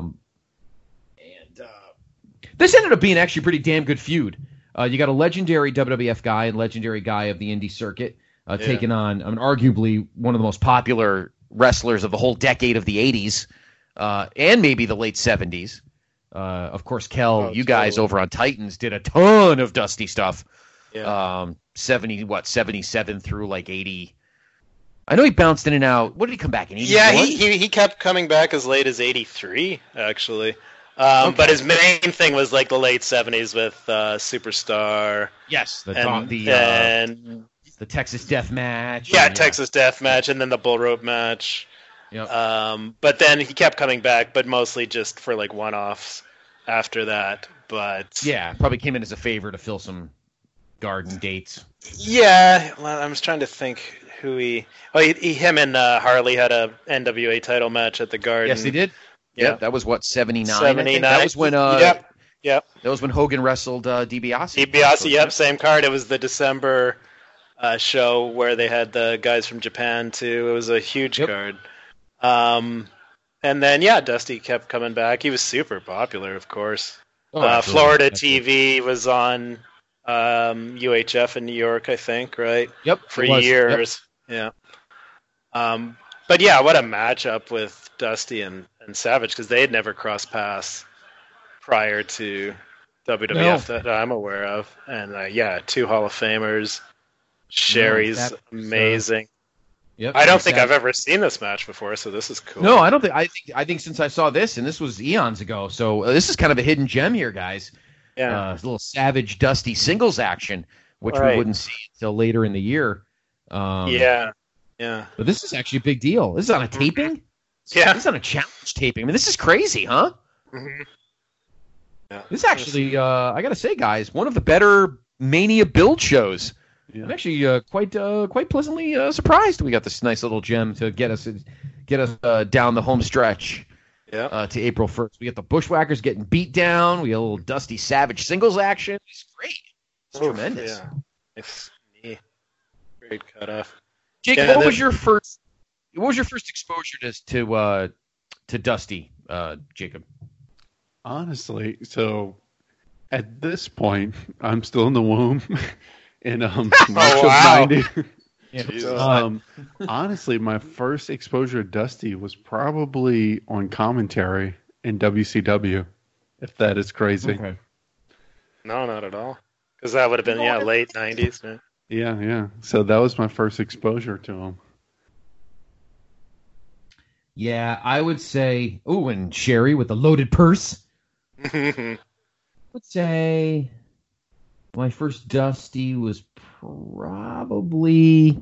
This ended up being actually a pretty damn good feud. You got a legendary WWF guy and legendary guy of the indie circuit taking on arguably one of the most popular wrestlers of the whole decade of the 80s and maybe the late 70s. Of course, Kel, you guys over on Titans did a ton of Dusty stuff. Yeah. 77 through like 80. I know he bounced in and out. What did he come back in? 81? Yeah, he kept coming back as late as 83, actually. But his main thing was like the late 70s with Superstar. Yes, the Texas Death Match. Yeah, Texas Death Match, and then the Bull Rope Match. Yep. But then he kept coming back, but mostly just for like one-offs after that. But yeah, probably came in as a favor to fill some garden dates. Yeah, well, I was trying to think who him and Harley had a NWA title match at the Garden. Yes, they did. Yeah, that was what 79. 79. That was when Yep. That was when Hogan wrestled DiBiase. DiBiase, yep, same card. It was the December show where they had the guys from Japan too. It was a huge card. And then Dusty kept coming back. He was super popular, of course. Florida TV was on UHF in New York, I think, right? Yep. For years. Yep. Yeah. But yeah, what a matchup with Dusty and Savage, because they had never crossed paths prior to WWF that I'm aware of. And two Hall of Famers. Sherry's amazing. Yep, I don't think I've ever seen this match before, so this is cool. No, I don't think. I think since I saw this, and this was eons ago, so this is kind of a hidden gem here, guys. Yeah, a little Savage Dusty singles action, which we wouldn't see until later in the year. Yeah. But this is actually a big deal. This is on a taping. Yeah, this is on a challenge taping. I mean, this is crazy, huh? Mm-hmm. Yeah. This is actually, I got to say, guys, one of the better Mania build shows. Yeah. I'm actually quite pleasantly surprised we got this nice little gem to get us down the home stretch to April 1st. We got the Bushwhackers getting beat down. We got a little Dusty Savage singles action. It's great. It's tremendous. Yeah. It's neat. Great cutoff. Jake, what was your first exposure to Dusty, Jacob? Honestly, so at this point, I'm still in the womb. In March of 90. Honestly, my first exposure to Dusty was probably on commentary in WCW, if that is crazy. Okay. No, not at all. Because that would have been, late 90s. Man. Yeah. So that was my first exposure to him. Yeah, I would say, and Sherry with the loaded purse. I would say my first Dusty was probably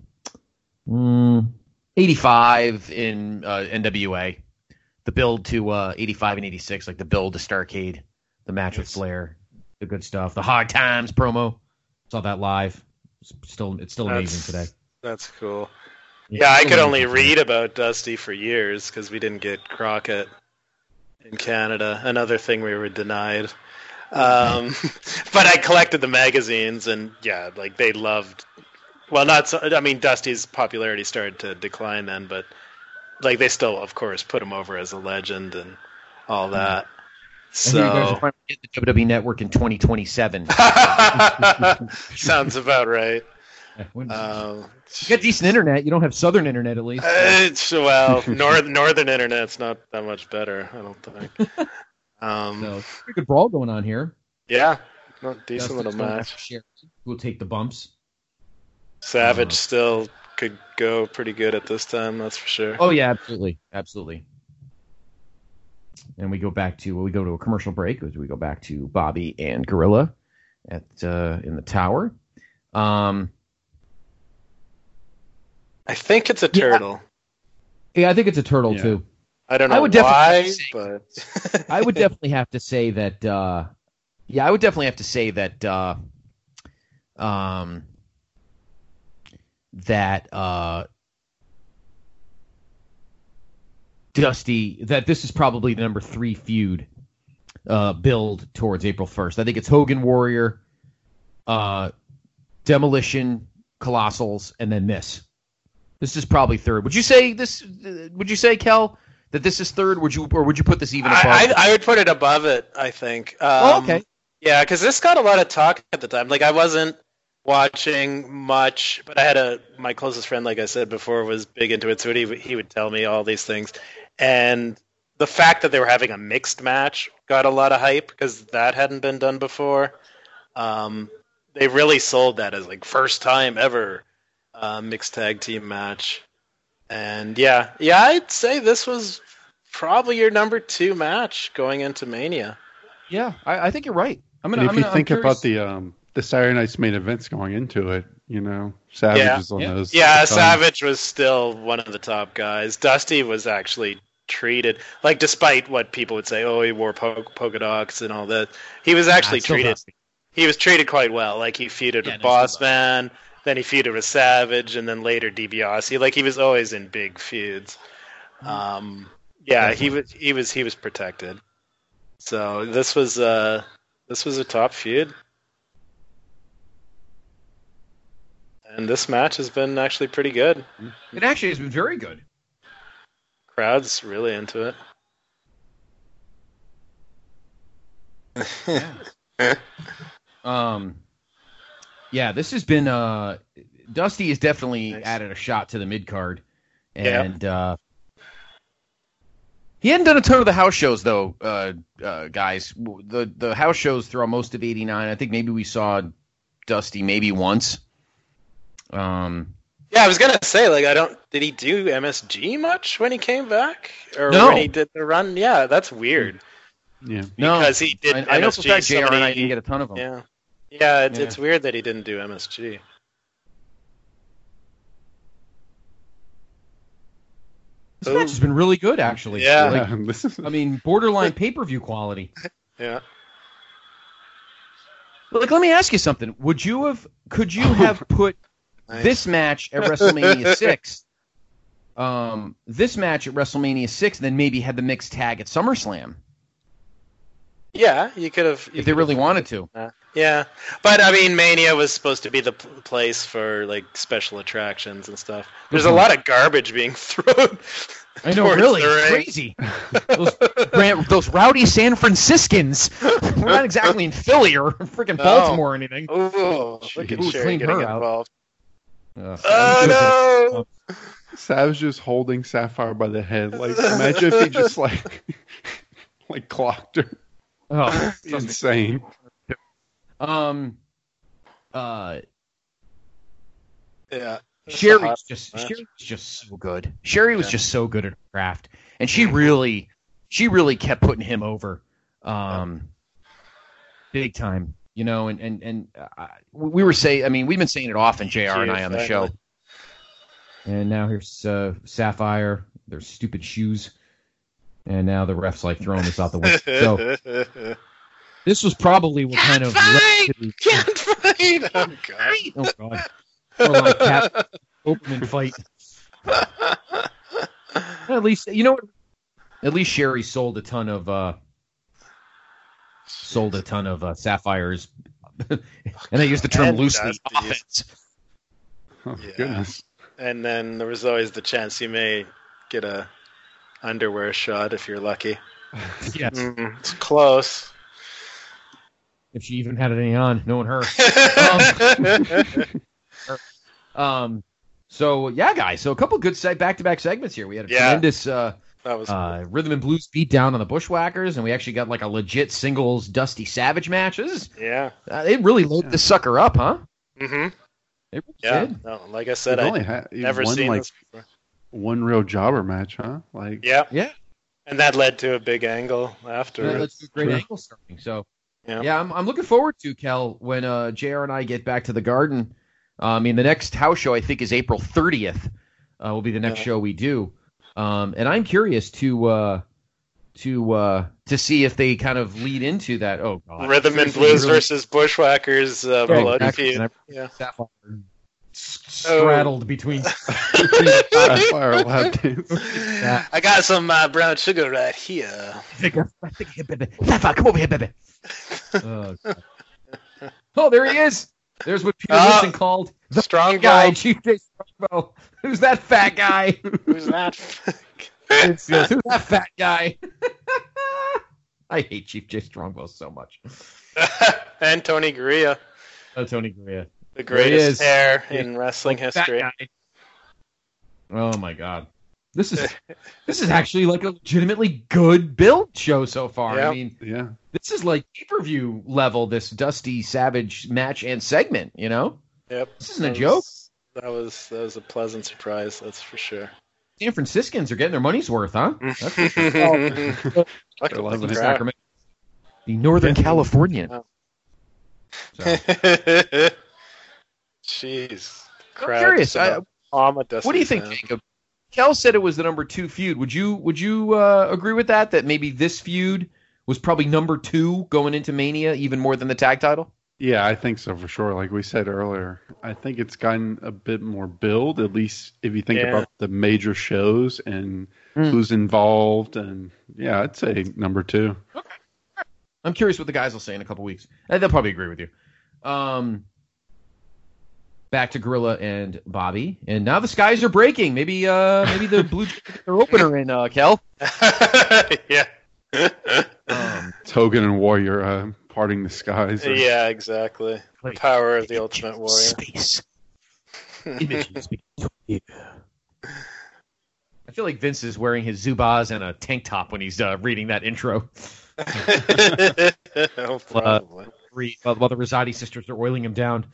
85 in NWA. The build to 85 and 86, like the build to Starrcade, the match with Flair, the good stuff. The Hard Times promo, saw that live. It's still amazing today. That's cool. Yeah, I could only read about Dusty for years because we didn't get Crockett in Canada. Another thing we were denied. But I collected the magazines, and they loved. Well, not so. I mean, Dusty's popularity started to decline then, but they still, of course, put him over as a legend and all that. So you guys are finally getting the WWE Network in 2027. Sounds about right. You got decent internet. You don't have Southern internet, at least. Northern internet's not that much better, I don't think. So, pretty good brawl going on here. Yeah, decent little match. We'll take the bumps. Savage still could go pretty good at this time, that's for sure. Oh yeah, absolutely. And we go to a commercial break as we go back to Bobby and Gorilla in the tower. I think it's a turtle. Yeah, I think it's a turtle too. I don't know why, but I would definitely have to say that. I would definitely have to say that. Dusty, that this is probably the number 3 feud build towards April 1st. I think it's Hogan Warrior, Demolition, Colossals, and then this. This is probably third. Would you say this? Would you say, Kel, that this is third? Would you put this even above? I would put it above it, I think. Okay. Yeah, because this got a lot of talk at the time. Like, I wasn't watching much, but I had my closest friend, like I said before, was big into it, so he would tell me all these things. And the fact that they were having a mixed match got a lot of hype because that hadn't been done before. They really sold that as like first time ever mixed tag team match. And yeah, I'd say this was probably your number 2 match going into Mania. Yeah, I think you're right. If you think about the Saturday Night's main events going into it, Savage is on those. Yeah, Savage was still one of the top guys. Dusty was actually treated, like, despite what people would say, oh, he wore polka dots and all that, he was actually treated. He was treated quite well. Like, he feuded with Bossman, then he feuded with Savage, and then later DiBiase. Like, he was always in big feuds. He was protected. So this was a top feud. And this match has been actually pretty good. It actually has been very good. Crowd's really into it. This has been Dusty has definitely added a shot to the mid card, and he hadn't done a ton of the house shows though, guys. The house shows throughout most of '89. I think maybe we saw Dusty maybe once. Yeah, I was gonna say, did he do MSG much when he came back, or no. When he did the run? Yeah, that's weird. Yeah, because he did. I know for a fact JR and I didn't get a ton of them. Yeah, it's weird that he didn't do MSG. This match has been really good, actually. Yeah, borderline pay-per-view quality. Yeah. Let me ask you something. Could you have put this match at WrestleMania 6? This match at WrestleMania 6, and then maybe had the mixed tag at SummerSlam. Yeah, you could have. If they really wanted to. Yeah. But, Mania was supposed to be the place for, special attractions and stuff. There's a lot of garbage being thrown. I know, really. It's crazy. Those rowdy San Franciscans. We're not exactly in Philly or freaking Baltimore or anything. Oh, look at Sherry getting involved. No! Savage just holding Sapphire by the head. Imagine if he just, clocked her. Oh, insane. Yeah. Sherry's just so good. Sherry was just so good at her craft, and she really kept putting him over, big time. And we were saying, we've been saying it often, JR and I on the show. And now here's Sapphire, their stupid shoes, and now the ref's throwing this out the window. So this was probably what kind of can't fight. Oh god. Or Cap Openman fight. At least Sherry sold a ton of Sapphires, and I use the term loosely. Offense. Oh, goodness. And then there was always the chance you may get a underwear shot if you're lucky. Yes, it's close. If she even had any on, knowing her. So yeah, guys. So a couple good back-to-back segments here. We had a tremendous rhythm and blues beat down on the Bushwhackers, and we actually got a legit singles Dusty Savage match. They really loaded the sucker up, huh? Mm-hmm. They really Yeah, did. no, like I said, You've never won, seen like, this before. one real jobber match, huh? Like, Yeah, Yeah. and that led to a big angle Yeah, afterwards. that's a great True. angle starting. So, Yeah. I'm looking forward to, Kel, when JR and I get back to the Garden. I mean, the next house show, I think, is April 30th. Will be the next show we do. And I'm curious to see if they kind of lead into that. Oh, God. Rhythm and Blues versus Bushwhackers blood exactly. feud. And Yeah. Sapphire straddled between. Sapphire lap dance. I got some brown sugar right here. Sapphire, come over here, baby. Oh, there he is. There's what Peter Wilson called the Strong guy, guy. Chief J. Strongbow. Who's that fat guy? Who's that? Who's that fat guy? I hate Chief J. Strongbow so much. And Tony Gurria, Oh, Tony Gurria. the There he greatest is. hair in wrestling Fat history. guy. Oh my God. This is actually like a legitimately good build show so far. Yeah. I mean, Yeah. this is like pay-per-view level, this Dusty Savage match and segment, you know? Yep. This isn't a joke. That was a pleasant surprise, that's for sure. San Franciscans are getting their money's worth, huh? That's for sure. Fucking They're loving it. crap. Sacramento. The Northern Californian. Oh. So, Jeez. I'm curious. What What do you think, Jacob? Kel said it was the number 2 feud. Would you agree with that? That maybe this feud was probably number 2 going into Mania, even more than the tag title? Yeah, I think so for sure. Like we said earlier, I think it's gotten a bit more build, at least if you think about the major shows and who's involved. And yeah, I'd say number 2. Okay. I'm curious what the guys will say in a couple weeks. They'll probably agree with you. Back to Gorilla and Bobby, and now the skies are breaking. Maybe the Blue Jays get their opener in, Kel. Yeah. It's Hogan and Warrior parting the skies. Yeah, exactly. The power of the Ultimate Warrior. Space. Images. Yeah. I feel like Vince is wearing his Zubaz and a tank top when he's reading that intro. Oh, probably. While the Rosati sisters are oiling him down.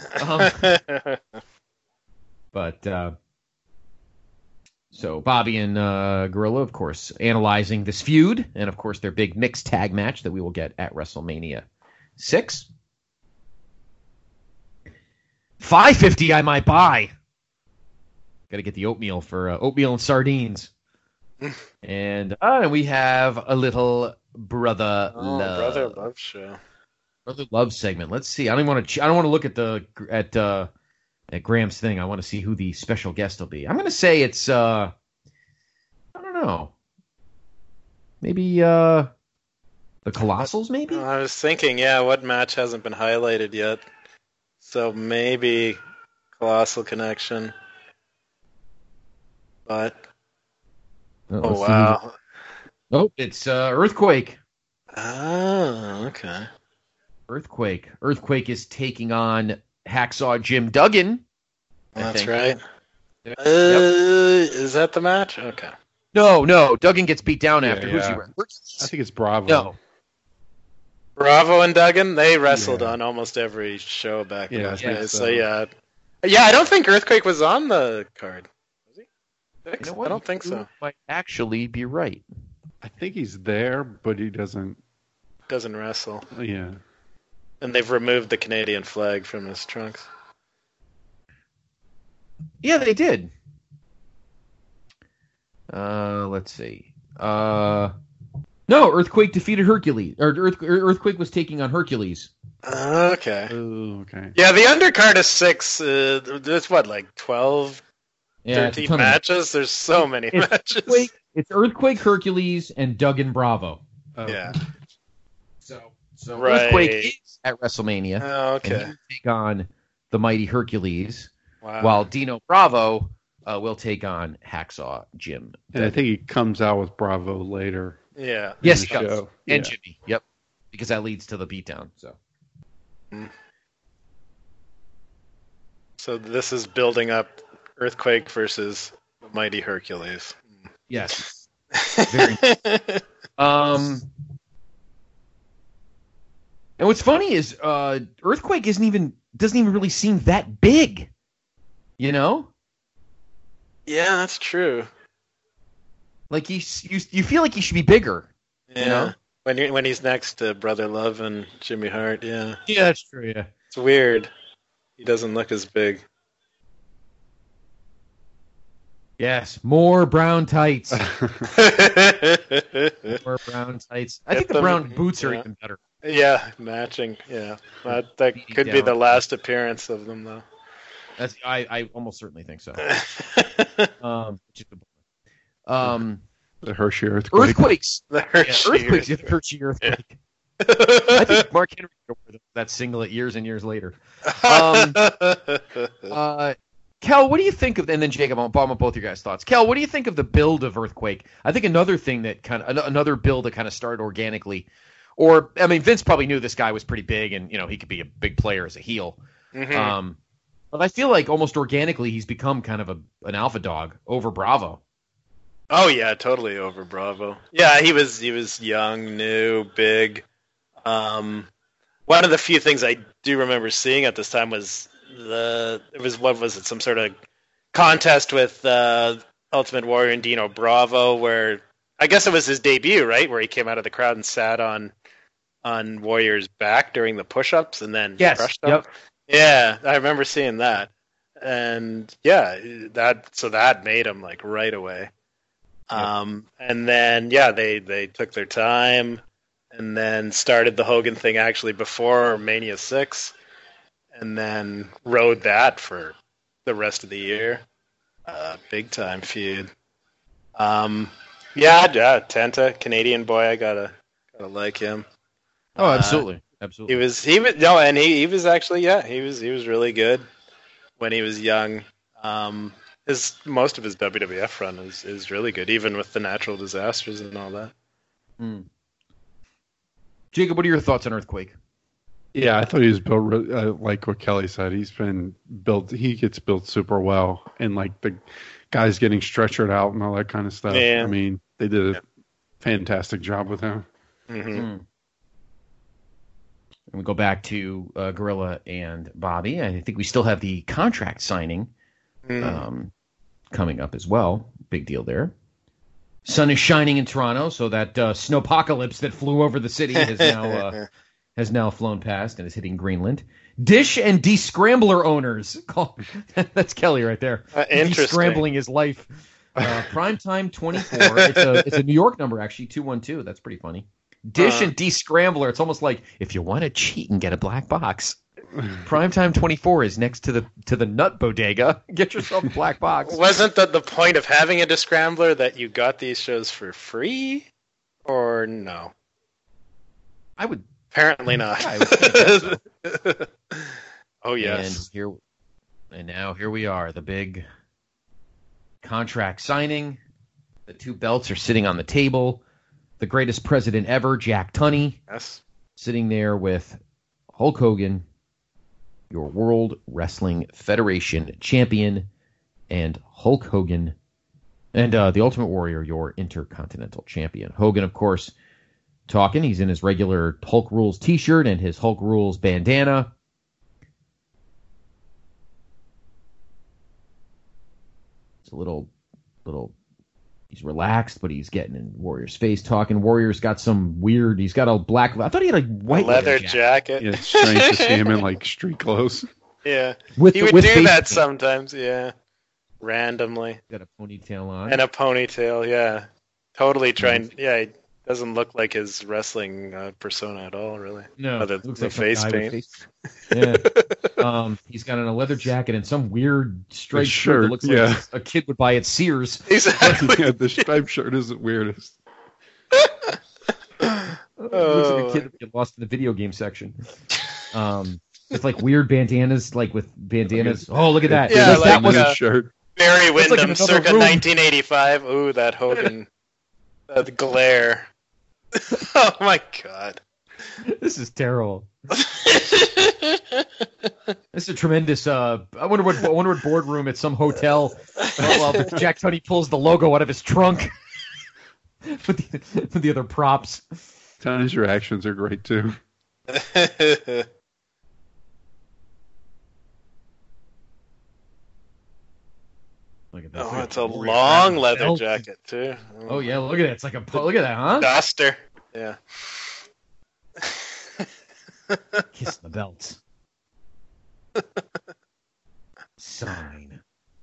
So Bobby and Gorilla, of course, analyzing this feud, and of course their big mixed tag match that we will get at WrestleMania 6. $5.50 I might buy. Got to get the oatmeal for oatmeal and sardines. And we have a little brother love. Brother Love show. Brother Love segment. Let's see. I don't want to look at Graham's thing. I want to see who the special guest will be. I'm going to say it's I don't know. Maybe the Colossals. Maybe. I was thinking, what match hasn't been highlighted yet? So maybe Colossal Connection. But Let's see wow. Oh, it's Earthquake. Oh, okay. Earthquake. Earthquake is taking on Hacksaw Jim Duggan. That's right. Yep. Is that the match? Okay. No. Duggan gets beat down after. Who's he? I think it's Bravo. No. Bravo and Duggan, they wrestled on almost every show back in those days. So yeah, I don't think Earthquake was on the card. Was he? You know what? I don't think so. Might actually be right. I think he's there, but he doesn't. Doesn't wrestle. Yeah. And they've removed the Canadian flag from his trunks. Yeah, they did. Let's see. No, Earthquake defeated Hercules. Or Earthquake was taking on Hercules. Okay. Oh, okay. Yeah, the undercard is 6. There's what, like 12, 13 matches? There's so many matches. It's Earthquake, Hercules, and Duggan Bravo. Oh. Yeah. So Right. Earthquake is at WrestleMania. Oh, And he okay. will take on the mighty Hercules, Wow. while Dino Bravo will take on Hacksaw Jim. And I think he comes out with Bravo later. Yeah. Yes, in he the does. show. And Yeah. Jimmy. Yep. Because that leads to the beatdown. So this is building up Earthquake versus the mighty Hercules. Yes. Very And what's funny is Earthquake doesn't even really seem that big. You know? Yeah, that's true. Like you feel like he should be bigger. Yeah. You know? When he's next to Brother Love and Jimmy Hart, yeah. Yeah, that's true, yeah. It's weird. He doesn't look as big. Yes, more brown tights. More brown tights. I think the brown boots are even better. Yeah, matching. Yeah, that could be the last appearance of them, though. I almost certainly think so. The Hershey earthquake. Earthquakes. The Hershey Hershey earthquake. I think Mark Henry wore that singlet years and years later. Kel, what do you think of? And then Jacob, I'll bomb up both your guys' thoughts. Kel, what do you think of the build of Earthquake? I think another thing that another build that kind of started organically, or I mean, Vince probably knew this guy was pretty big, and he could be a big player as a heel. Mm-hmm. But I feel like almost organically he's become kind of an alpha dog over Bravo. Oh yeah, totally over Bravo. Yeah, he was young, new, big. One of the few things I do remember seeing at this time was some sort of contest with Ultimate Warrior and Dino Bravo, where I guess it was his debut, right? Where he came out of the crowd and sat on Warrior's back during the push-ups and then crushed them. Yep. Yeah, I remember seeing that, and yeah, that made him like right away. Yep. And then they took their time, and then started the Hogan thing actually before Mania 6. And then rode that for the rest of the year. Big time feud. Tenta, Canadian boy, I gotta like him. Oh, absolutely. Absolutely. He was actually, he was really good when he was young. Most of his WWF run is really good, even with the natural disasters and all that. Jacob, what are your thoughts on Earthquake? Yeah, I thought he was built like what Kelly said. He's been built. He gets built super well, and like the guys getting stretchered out and all that kind of stuff. Yeah. I mean, they did a fantastic job with him. Mm-hmm. And we go back to Gorilla and Bobby. I think we still have the contract signing coming up as well. Big deal there. Sun is shining in Toronto, so that snowpocalypse that flew over the city has now flown past and is hitting Greenland. Dish and Descrambler owners. That's Kelly right there. Interesting. Descrambling his life. Primetime 24. It's a New York number, actually, 212. That's pretty funny. Dish and Descrambler. It's almost like if you want to cheat and get a black box. Primetime 24 is next to the nut bodega. Get yourself a black box. Wasn't that the point of having a Descrambler, that you got these shows for free? Or no? I would... Apparently not. Yeah, I would think so. Oh, yes. And now here we are, the big contract signing. The two belts are sitting on the table. The greatest president ever, Jack Tunney, sitting there with Hulk Hogan, your World Wrestling Federation champion, and Hulk Hogan, and the Ultimate Warrior, your Intercontinental champion. Hogan, of course, talking. He's in his regular Hulk Rules t-shirt and his Hulk Rules bandana. It's a little, he's relaxed, but he's getting in Warrior's face talking. Warrior's got he's got a black, I thought he had a white leather jacket. Yeah, it's strange to see him in like street clothes. Yeah. He would do that sometimes, yeah. Randomly. Got a ponytail on. And a ponytail, yeah. Totally trying, he doesn't look like his wrestling persona at all, really. No, other looks than like face paint. Yeah. He's got on a leather jacket and some weird striped shirt that looks like a kid would buy at Sears. Exactly. Yeah, the striped shirt is the weirdest. Looks like a kid that get lost in the video game section. With like weird bandanas, like with bandanas. Oh, look at that! Yeah, like that was a shirt. Barry Windham, like circa room. 1985. Ooh, that Hogan, the glare. Oh my God, this is terrible. This is a tremendous. I wonder what boardroom at some hotel. While Jack Tunney pulls the logo out of his trunk with the other props. Tony's reactions are great too. Look at that. Oh, it's a long leather jacket too. Oh yeah, look at it. It's like look at that, huh? Duster. Yeah. Kiss the belts. Sign.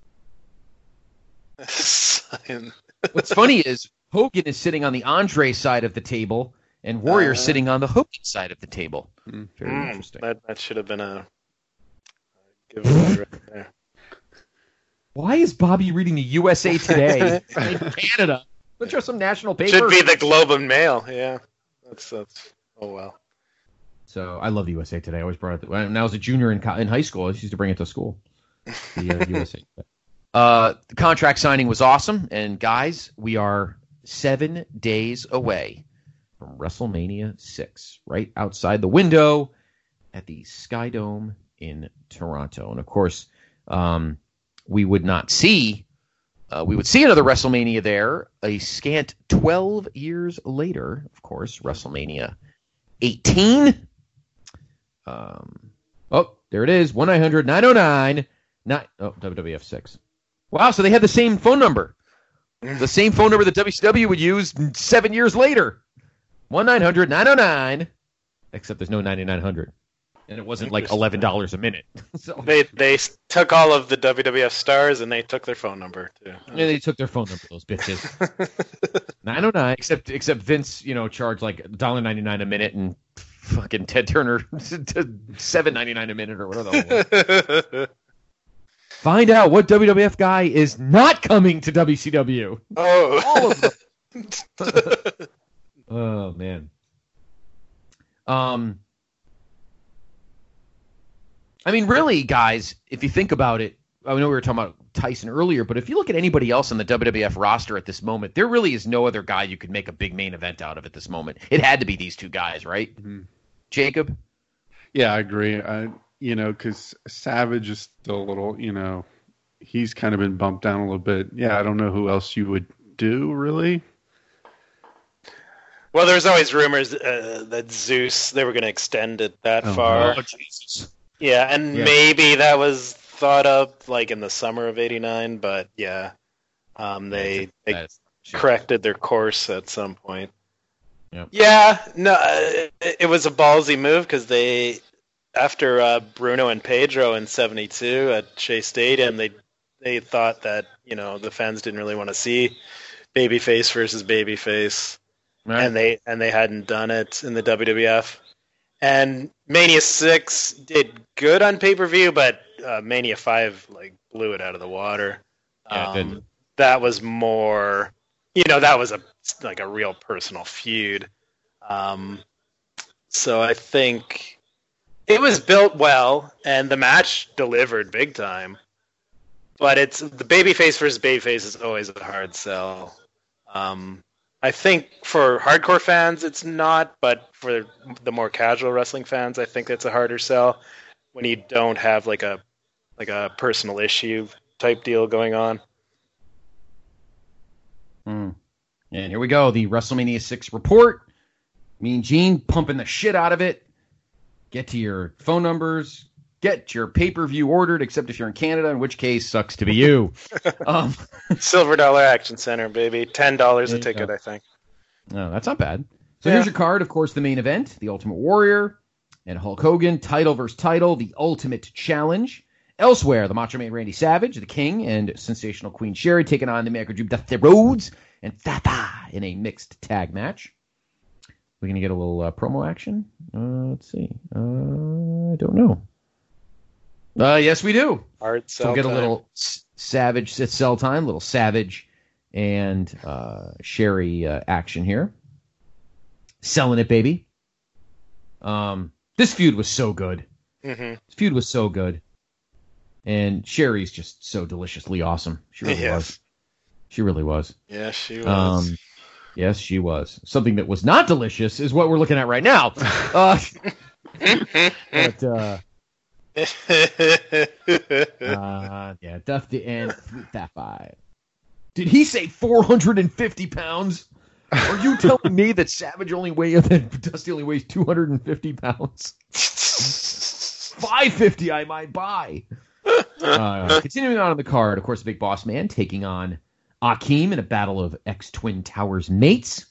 What's funny is Hogan is sitting on the Andre side of the table, and Warrior sitting on the Hogan side of the table. Very interesting. That should have been a giveaway right there. Why is Bobby reading the USA Today in Canada? Let's show some national paper. Should be the Globe and Mail. Yeah, that's. Oh well. So I love the USA Today. I always brought it. When I was a junior in high school, I used to bring it to school. The USA Today. The contract signing was awesome, and guys, we are 7 days away from WrestleMania 6, right outside the window at the Sky Dome in Toronto. And of course, we would see another WrestleMania there a scant 12 years later. Of course, WrestleMania 18. There it is, 1-900-909. WWF 6. Wow, so they had the same phone number. The same phone number that WCW would use 7 years later. 1-900-909. Except there's no 9900. And it wasn't like $11 a minute. So they took all of the WWF stars and they took their phone number too. Yeah, they took their phone number, those bitches. 909. Except Vince, charged like $1.99 a minute, and fucking Ted Turner $7.99 a minute or whatever that was. Find out what WWF guy is not coming to WCW. Oh, all of them. Oh man. I mean, really, guys, if you think about it, I know we were talking about Tyson earlier, but if you look at anybody else on the WWF roster at this moment, there really is no other guy you could make a big main event out of at this moment. It had to be these two guys, right? Mm-hmm. Jacob? Yeah, I agree. Because Savage is still a little, he's kind of been bumped down a little bit. Yeah, I don't know who else you would do, really. Well, there's always rumors that Zeus, they were going to extend it that far. Oh, Jesus. Yeah, and maybe that was thought of like in the summer of '89, but yeah, they corrected their course at some point. Yep. Yeah, no, it was a ballsy move because after Bruno and Pedro in '72 at Shea Stadium, they thought that the fans didn't really want to see babyface versus babyface, right. and they hadn't done it in the WWF. And Mania 6 did good on pay-per-view, but Mania 5 blew it out of the water. Yeah, that was more, that was a real personal feud. So I think it was built well, and the match delivered big time. But it's the babyface versus babyface is always a hard sell. I think for hardcore fans it's not, but for the more casual wrestling fans, I think it's a harder sell when you don't have like a personal issue type deal going on. And here we go, the WrestleMania 6 report. Me and Gene pumping the shit out of it. Get to your phone numbers. Get your pay-per-view ordered, except if you're in Canada, in which case, sucks to be you. Silver Dollar Action Center, baby. $10 a ticket, I think. No, that's not bad. So here's your card. Of course, the main event, the Ultimate Warrior and Hulk Hogan, title versus title, the Ultimate Challenge. Elsewhere, the Macho Man Randy Savage, the King, and Sensational Queen Sherry taking on the American Dream Dusty Rhodes and Fafa in a mixed tag match. We're going to get a little promo action. Let's see. I don't know. Yes, we do. Hard sell. So we'll get a little Savage sell time, little Savage and Sherry action here. Selling it, baby. This feud was so good. Mm-hmm. This feud was so good. And Sherry's just so deliciously awesome. She really was. She really was. Yes, she was. Yes, she was. Something that was not delicious is what we're looking at right now. Dusty and Fat Five. Did he say 450 pounds? Are you telling me that Savage Dusty only weighs 250 pounds? 550, I might buy. Continuing on the card, of course, the Big Boss Man taking on Akeem in a battle of ex-Twin Towers mates.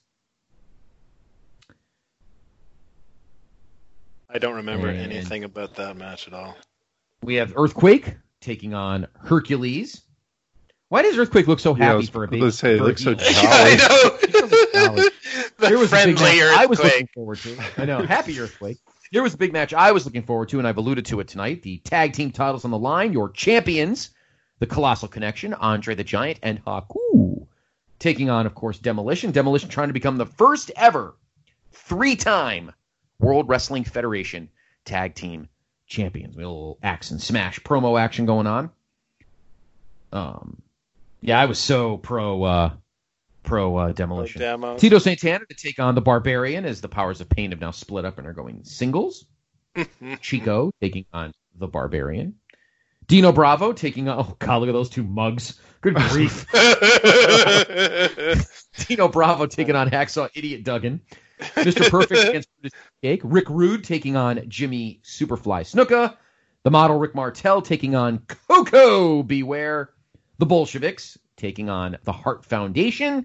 I don't remember anything about that match at all. We have Earthquake taking on Hercules. Why does Earthquake look so happy for a baby? Let's say it looks so jolly. I know. There was a big match Earthquake. I was looking forward to. I know, happy Earthquake. There was a big match I was looking forward to, and I've alluded to it tonight. The tag team titles on the line. Your champions, the Colossal Connection, Andre the Giant, and Haku, taking on, of course, Demolition. Demolition trying to become the first ever 3-time World Wrestling Federation tag team champions. A little axe and smash promo action going on. Yeah, I was so pro Demolition. Tito Santana to take on the Barbarian as the Powers of Pain have now split up and are going singles. Chico taking on the Barbarian. Dino Bravo taking on... Oh, God, look at those two mugs. Good grief. Dino Bravo taking on Hacksaw Idiot Duggan. Mr. Perfect against Jake. Rick Rude taking on Jimmy Superfly Snuka. The model Rick Martel taking on Coco Beware. The Bolsheviks taking on the Hart Foundation.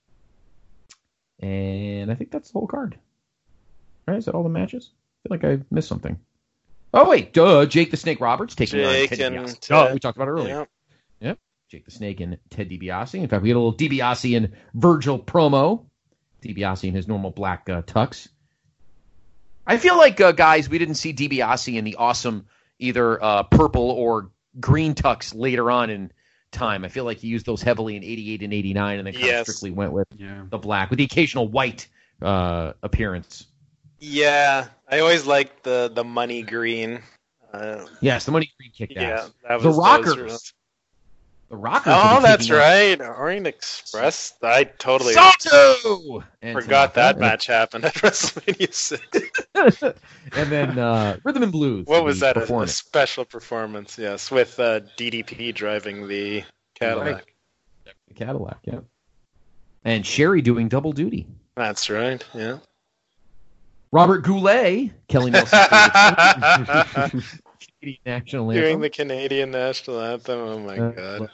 And I think that's the whole card. Right? Is that all the matches? I feel like I missed something. Oh, wait. Jake the Snake Roberts taking on Ted DiBiase. Oh, we talked about it earlier. Yep. Jake the Snake and Ted DiBiase. In fact, we had a little DiBiase and Virgil promo. DiBiase in his normal black tux. I feel like, guys, we didn't see DiBiase in the awesome either purple or green tux later on in time. I feel like he used those heavily in 88 and 89 and then kind of strictly went with the black with the occasional white appearance. Yeah, I always liked the money green. Yes, the money green kicked ass. That was, the Rockers. The Rockers. Oh, that's right. Orient Express. I totally forgot that match happened at WrestleMania 6. And then Rhythm and Blues. What was that? A special performance, yes, with DDP driving the Cadillac. Right. The Cadillac, yeah. And Sherry doing double duty. That's right, yeah. Robert Goulet, Kelly Nelson's Canadian national anthem. Doing the Canadian national anthem. Oh my God.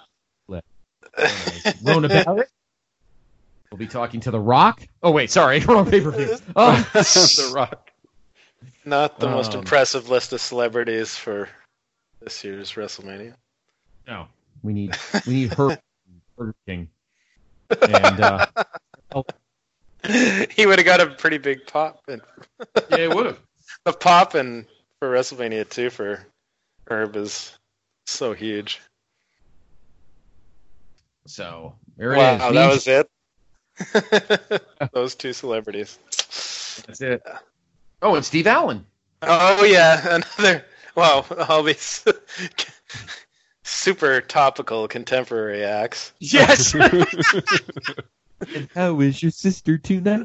Rona Barrett. We'll be talking to The Rock. Oh wait, sorry, wrong pay-per-view. The Rock. Not the most impressive list of celebrities for this year's WrestleMania. No, we need Burger King. And he would have got a pretty big pop. Yeah, he would have. The pop and for WrestleMania 2 for Herb is so huge. So there it is. Wow, that was it. Those two celebrities. That's it. Oh, and Steve Allen. Oh yeah, another. Wow, all these super topical contemporary acts. Yes. And how is your sister tonight?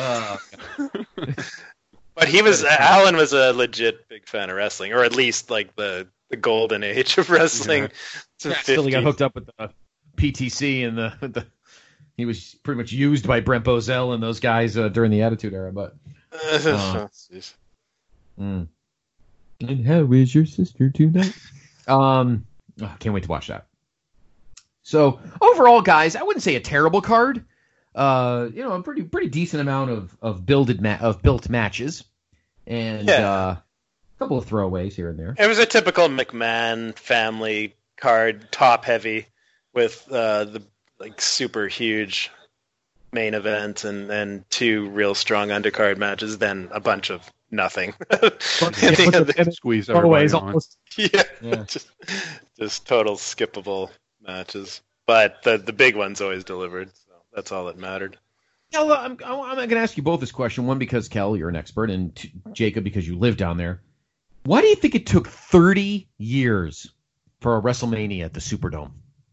But Allen was a legit big fan of wrestling, or at least like the golden age of wrestling. Yeah, still he got hooked up with the PTC and the he was pretty much used by Brent Bozell and those guys during the Attitude Era. But And how is your sister tonight? Can't wait to watch that. So overall, guys, I wouldn't say a terrible card. A pretty decent amount of built matches, and a couple of throwaways here and there. It was a typical McMahon family card, top heavy, with the like super huge main event and two real strong undercard matches, then a bunch of nothing. Squeeze everybody on. Yeah. Just total skippable matches. But the big ones always delivered. So that's all that mattered. Kel, I'm going to ask you both this question. One, because, Kel, you're an expert, and Jacob, because you live down there. Why do you think it took 30 years for a WrestleMania at the Superdome?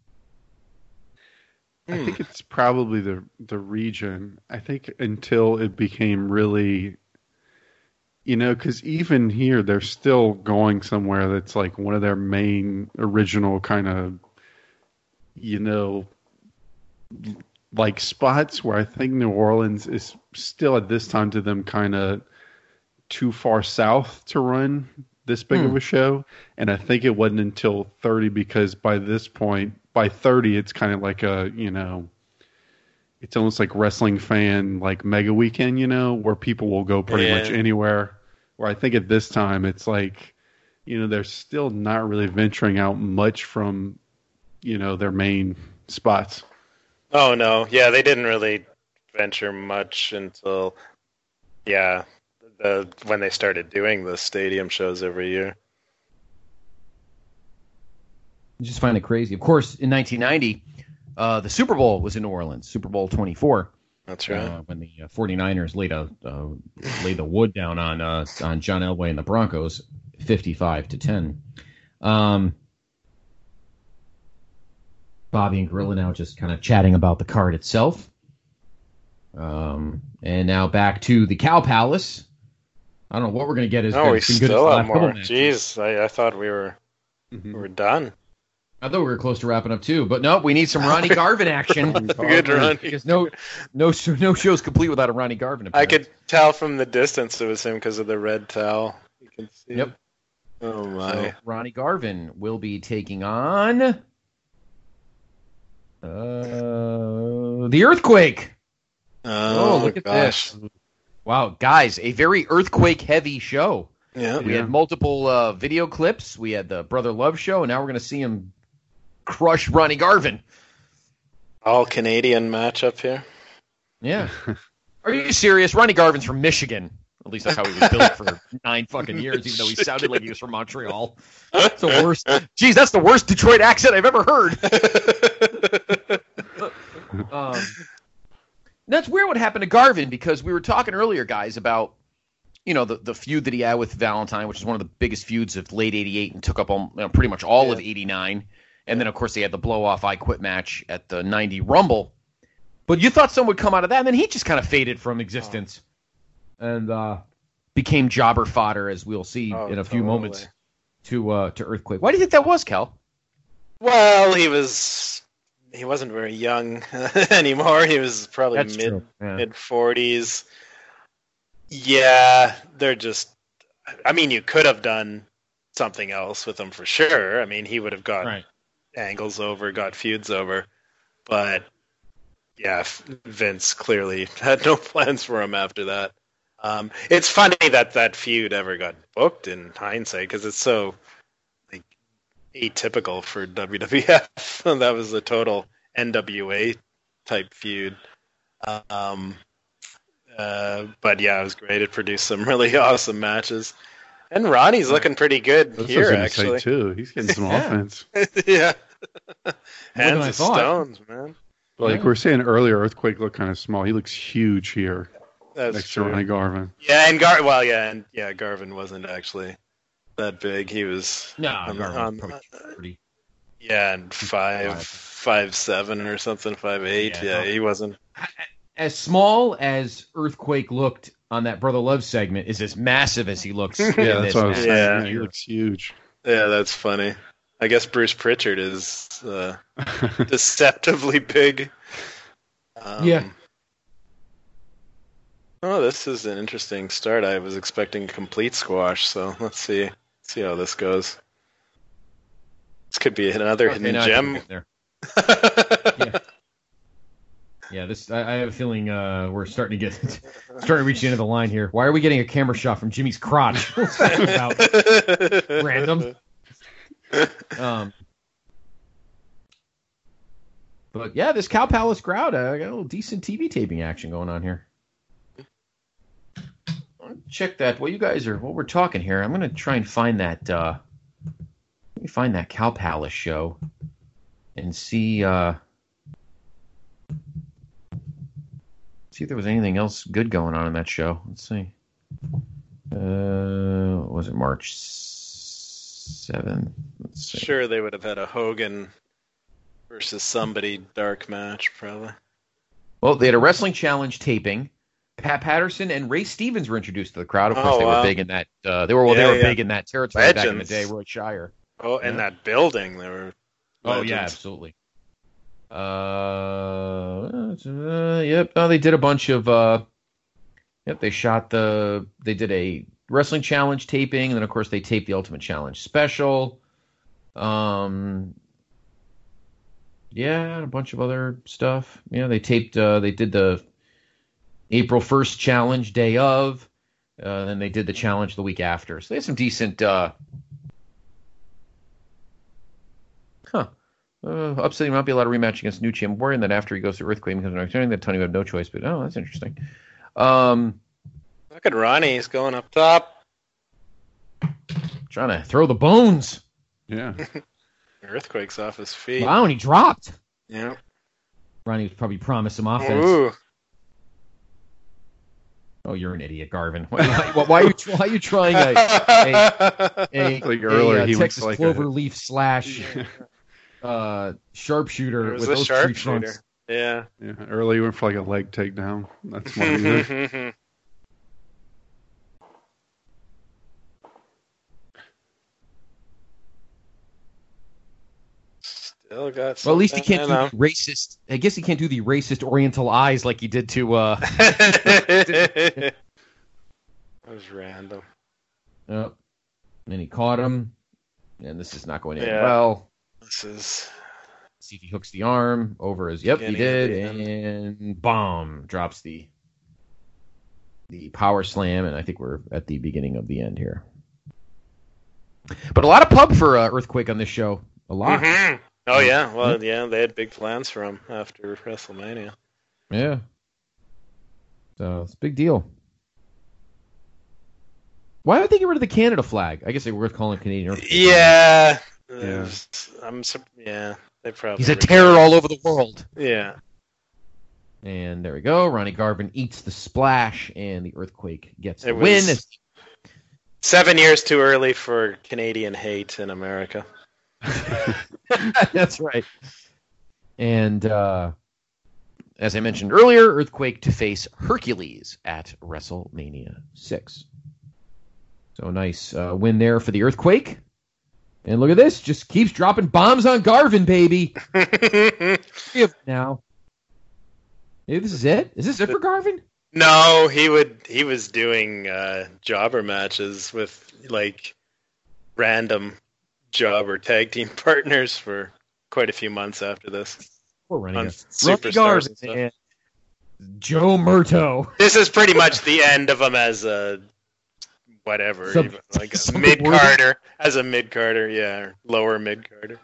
I think it's probably the region. I think until it became really, because even here they're still going somewhere that's like one of their main original kind of, like spots where I think New Orleans is still at this time to them kind of too far south to run this big of a show. And I think it wasn't until 30 because by this point, by 30, it's kind of like a, it's almost like wrestling fan, like mega weekend, where people will go pretty much anywhere. Where I think at this time, it's like, they're still not really venturing out much from, their main spots. Oh, no. Yeah, they didn't really venture much until, when they started doing the stadium shows every year. I just find it crazy. Of course, in 1990, the Super Bowl was in New Orleans, Super Bowl 24. That's right. When the 49ers laid the wood down on John Elway and the Broncos, 55-10. Bobby and Gorilla now just kind of chatting about the card itself. And now back to the Cow Palace. I don't know what we're going to get. We still have more. Jeez, I thought we were done. I thought we were close to wrapping up too, but no, we need some Ronnie Garvin action. Good Ronnie. Because no show's complete without a Ronnie Garvin appearance. I could tell from the distance it was him because of the red towel. You can see. Yep. Oh my. So Ronnie Garvin will be taking on the Earthquake. Oh, look at this. Wow, guys, a very Earthquake-heavy show. Yeah. We had multiple video clips. We had the Brother Love show, and now we're going to see him crush Ronnie Garvin. All Canadian matchup here. Yeah. Are you serious? Ronnie Garvin's from Michigan. At least that's how he was built for 9 fucking years, even though he sounded like he was from Montreal. That's the worst. Geez, that's the worst Detroit accent I've ever heard. That's weird what happened to Garvin, because we were talking earlier, guys, about the feud that he had with Valentine, which is one of the biggest feuds of late '88 and took up pretty much all of '89. And then, of course, they had the blow-off I Quit match at the '90 Rumble. But you thought someone would come out of that, and then he just kind of faded from existence and became jobber fodder, as we'll see in a few moments, to Earthquake. Why do you think that was, Cal? Well, he wasn't very young anymore. He was probably mid-40s. Yeah, they're just... I mean, you could have done something else with him for sure. I mean, he would have got angles over, got feuds over. But, yeah, Vince clearly had no plans for him after that. It's funny that feud ever got booked in hindsight, because it's so atypical for WWF. That was a total NWA type feud. But yeah, it was great. It produced some really awesome matches. And Ronnie's looking pretty good here, actually. Too. He's getting some offense. Yeah. Hands of stones, man. But like we were saying earlier, Earthquake looked kind of small. He looks huge here. That's next true. to Ronnie Garvin. Yeah, and Garvin wasn't actually that big. He was Garvin probably pretty. Yeah, and 5'7" or something, 5'8". Yeah, he wasn't as small as Earthquake looked on that Brother Love segment. Is as massive as he looks. Yeah, that's what I was saying. Yeah, he looks huge. Yeah, that's funny. I guess Bruce Pritchard is deceptively big. Yeah. Oh, this is an interesting start. I was expecting complete squash, so let's see how this goes. This could be another hidden gem. Yeah, this I have a feeling we're starting to reach the end of the line here. Why are we getting a camera shot from Jimmy's crotch? Random. But yeah, this Cow Palace crowd got a little decent TV taping action going on here. Check that. What we're talking here. I'm gonna try and find that. Let me find that Cow Palace show and see if there was anything else good going on in that show. Let's see. What was it, March 7th? Let's see. Sure, they would have had a Hogan versus somebody dark match, probably. Well, they had a Wrestling Challenge taping. Pat Patterson and Ray Stevens were introduced to the crowd. Of course, they were big in that. They were big in that territory back in the day. Roy Shire. Oh, in that building, they were. Legends. Oh yeah, absolutely. Yep. No, they did a bunch of. Yep, they did a wrestling challenge taping, and then of course they taped the Ultimate Challenge special. Yeah, a bunch of other stuff. Yeah, they taped. They did the April 1st challenge day of, and they did the challenge the week after. So they had some decent. Upsetting might be allowed to rematch against New Champ Warrior, and then after he goes to Earthquake becomes an opportunity, then Tony would have no choice. But that's interesting. Look at Ronnie, he's going up top. Trying to throw the bones. Yeah. Earthquake's off his feet. Wow, and he dropped. Yeah. Ronnie was probably promised some offense. Ooh. Oh, you're an idiot, Garvin. Why are you trying a Like earlier, he Texas was like Cloverleaf slash sharpshooter It was with a those tree sharpshooter. trunks? Yeah. Yeah, earlier he went for like a leg takedown. That's what he did. Still got Well, at least he something can't in do him. the racist. I guess he can't do the racist Oriental eyes like he did to. That was random. And he caught him, and this is not going in Yeah. well. This is See if he hooks the arm over his. Yep, he Beginning did, of the and bomb drops the power slam, and I think we're at the beginning of the end here. But a lot of pub for Earthquake on this show. A lot. Mhm. Oh yeah, well yeah, they had big plans for him after WrestleMania. Yeah. So it's a big deal. Why would they get rid of the Canada flag? I guess they were calling it Canadian Earthquake. Yeah. Yeah. They probably. He's a terror all over the world. Yeah. And there we go. Ronnie Garvin eats the splash, and the Earthquake gets the It win. was 7 years too early for Canadian hate in America. That's right. And as I mentioned earlier, Earthquake to face Hercules at WrestleMania 6. So nice win there for the Earthquake. And look at this. Just keeps dropping bombs on Garvin, baby. Now. Maybe this is it? Is this it for Garvin? No, he was doing jobber matches with like random jobber tag team partners for quite a few months after this. Poor Ronnie On Garvin. Superstars Garvin and stuff. and Joe Murto. This is pretty much the end of him as a whatever, even, like a something mid worthy? Carter, as a mid Carter, yeah, or lower mid Carter.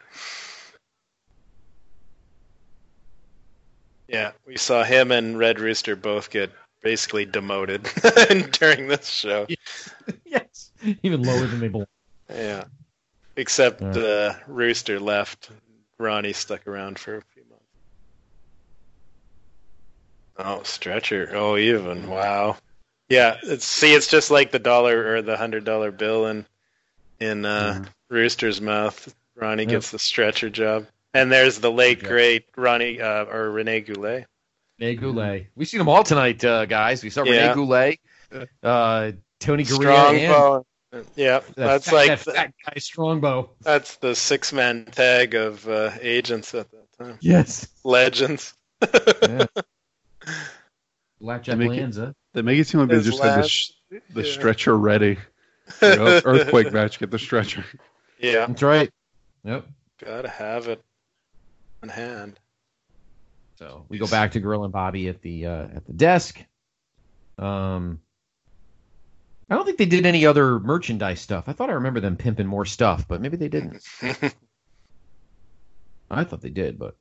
Yeah, we saw him and Red Rooster both get basically demoted during this show. Yes. Even lower than they belong. Yeah, except Rooster left. Ronnie stuck around for a few months. Oh, stretcher. Oh, even. Wow. Yeah, it's just like the dollar or the $100 bill in Rooster's mouth. Ronnie gets the stretcher job. And there's the late great Ronnie or Rene Goulet. Rene Goulet. We've seen them all tonight, guys. We saw Rene Goulet, Tony Gurria, Strongbow. Yeah, that fat guy Strongbow. That's the 6-man tag of agents at that time. Yes. Legends. Yeah. Blackjack Lanza. They make it seem like they just had the stretcher ready. Earthquake match, get the stretcher. Yeah. That's right. Yep. Gotta have it on hand. So we go back to Gorilla and Bobby at the desk. I don't think they did any other merchandise stuff. I thought I remember them pimping more stuff, but maybe they didn't. I thought they did, but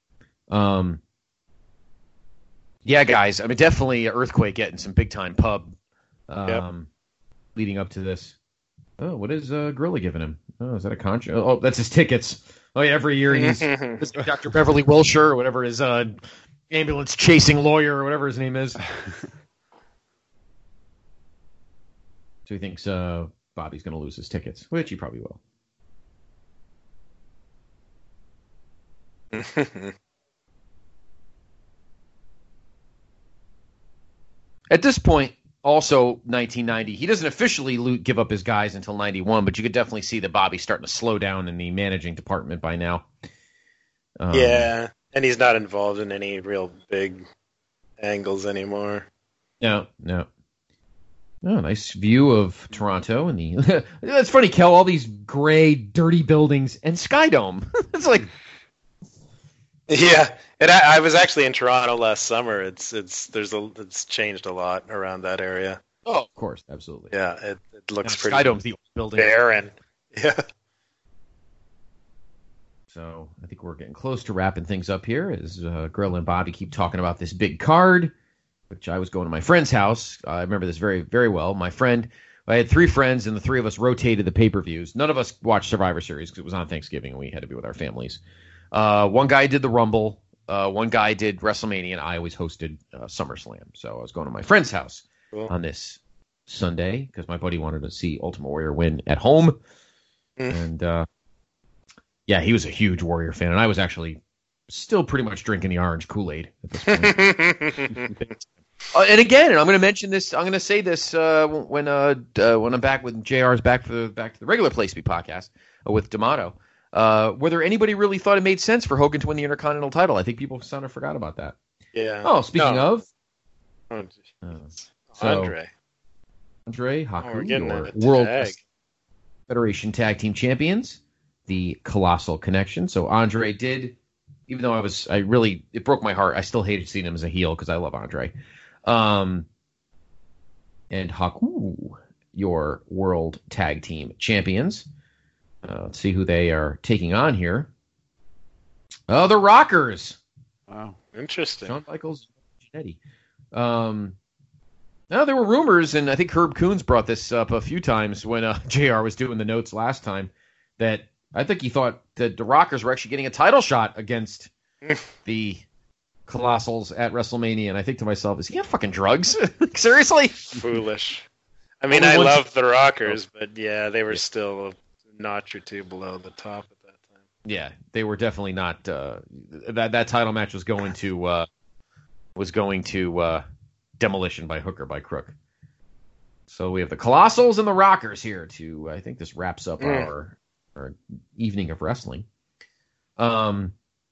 yeah, guys. I mean, definitely Earthquake getting some big time pub leading up to this. Oh, what is Gorilla giving him? Oh, is that a contract? Oh, that's his tickets. Oh, yeah, every year he's Dr. Beverly Wilshire or whatever his ambulance chasing lawyer or whatever his name is. So he thinks Bobby's going to lose his tickets, which he probably will. At this point, also 1990, he doesn't officially give up his guys until 91, but you could definitely see that Bobby's starting to slow down in the managing department by now. Yeah, And he's not involved in any real big angles anymore. No. Oh, nice view of Toronto and the. That's funny, Kel. All these gray, dirty buildings and Sky Dome. It's like. Yeah, and I was actually in Toronto last summer. It's changed a lot around that area. Oh, of course, absolutely. Yeah, it looks pretty. Sky Dome's the old building. Barren. Yeah. So I think we're getting close to wrapping things up here as Grill and Bobby keep talking about this big card, which I was going to my friend's house. I remember this very, very well. I had 3 friends, and the 3 of us rotated the pay-per-views. None of us watched Survivor Series because it was on Thanksgiving, and we had to be with our families. One guy did the Rumble. One guy did WrestleMania, and I always hosted SummerSlam. So I was going to my friend's house on this Sunday because my buddy wanted to see Ultimate Warrior win at home. And, yeah, he was a huge Warrior fan, and I was actually still pretty much drinking the orange Kool-Aid at this point. And again, and I'm going to mention this. I'm going to say this when I'm back with JR's back to the regular Place to Be podcast with D'Amato. Whether anybody really thought it made sense for Hogan to win the Intercontinental title, I think people kind of forgot about that. Yeah. Oh, speaking of, Andre Haku, your World Federation Tag Team Champions, the Colossal Connection. So Andre did, even though it broke my heart. I still hated seeing him as a heel because I love Andre. And Haku, your World Tag Team Champions. Let's see who they are taking on here. Oh, the Rockers. Wow. Interesting. Shawn Michaels, Jannetty. Now, there were rumors, and I think Herb Coons brought this up a few times when JR was doing the notes last time, that I think he thought that the Rockers were actually getting a title shot against the Colossals at WrestleMania. And I think to myself, is he on fucking drugs? Seriously? Foolish. I mean, I love the Rockers, but yeah, they were still a notch or 2 below the top at that time. Yeah, they were definitely not. That title match was going to demolition by hook or by crook. So we have the Colossals and the Rockers here to. I think this wraps up our evening of wrestling. You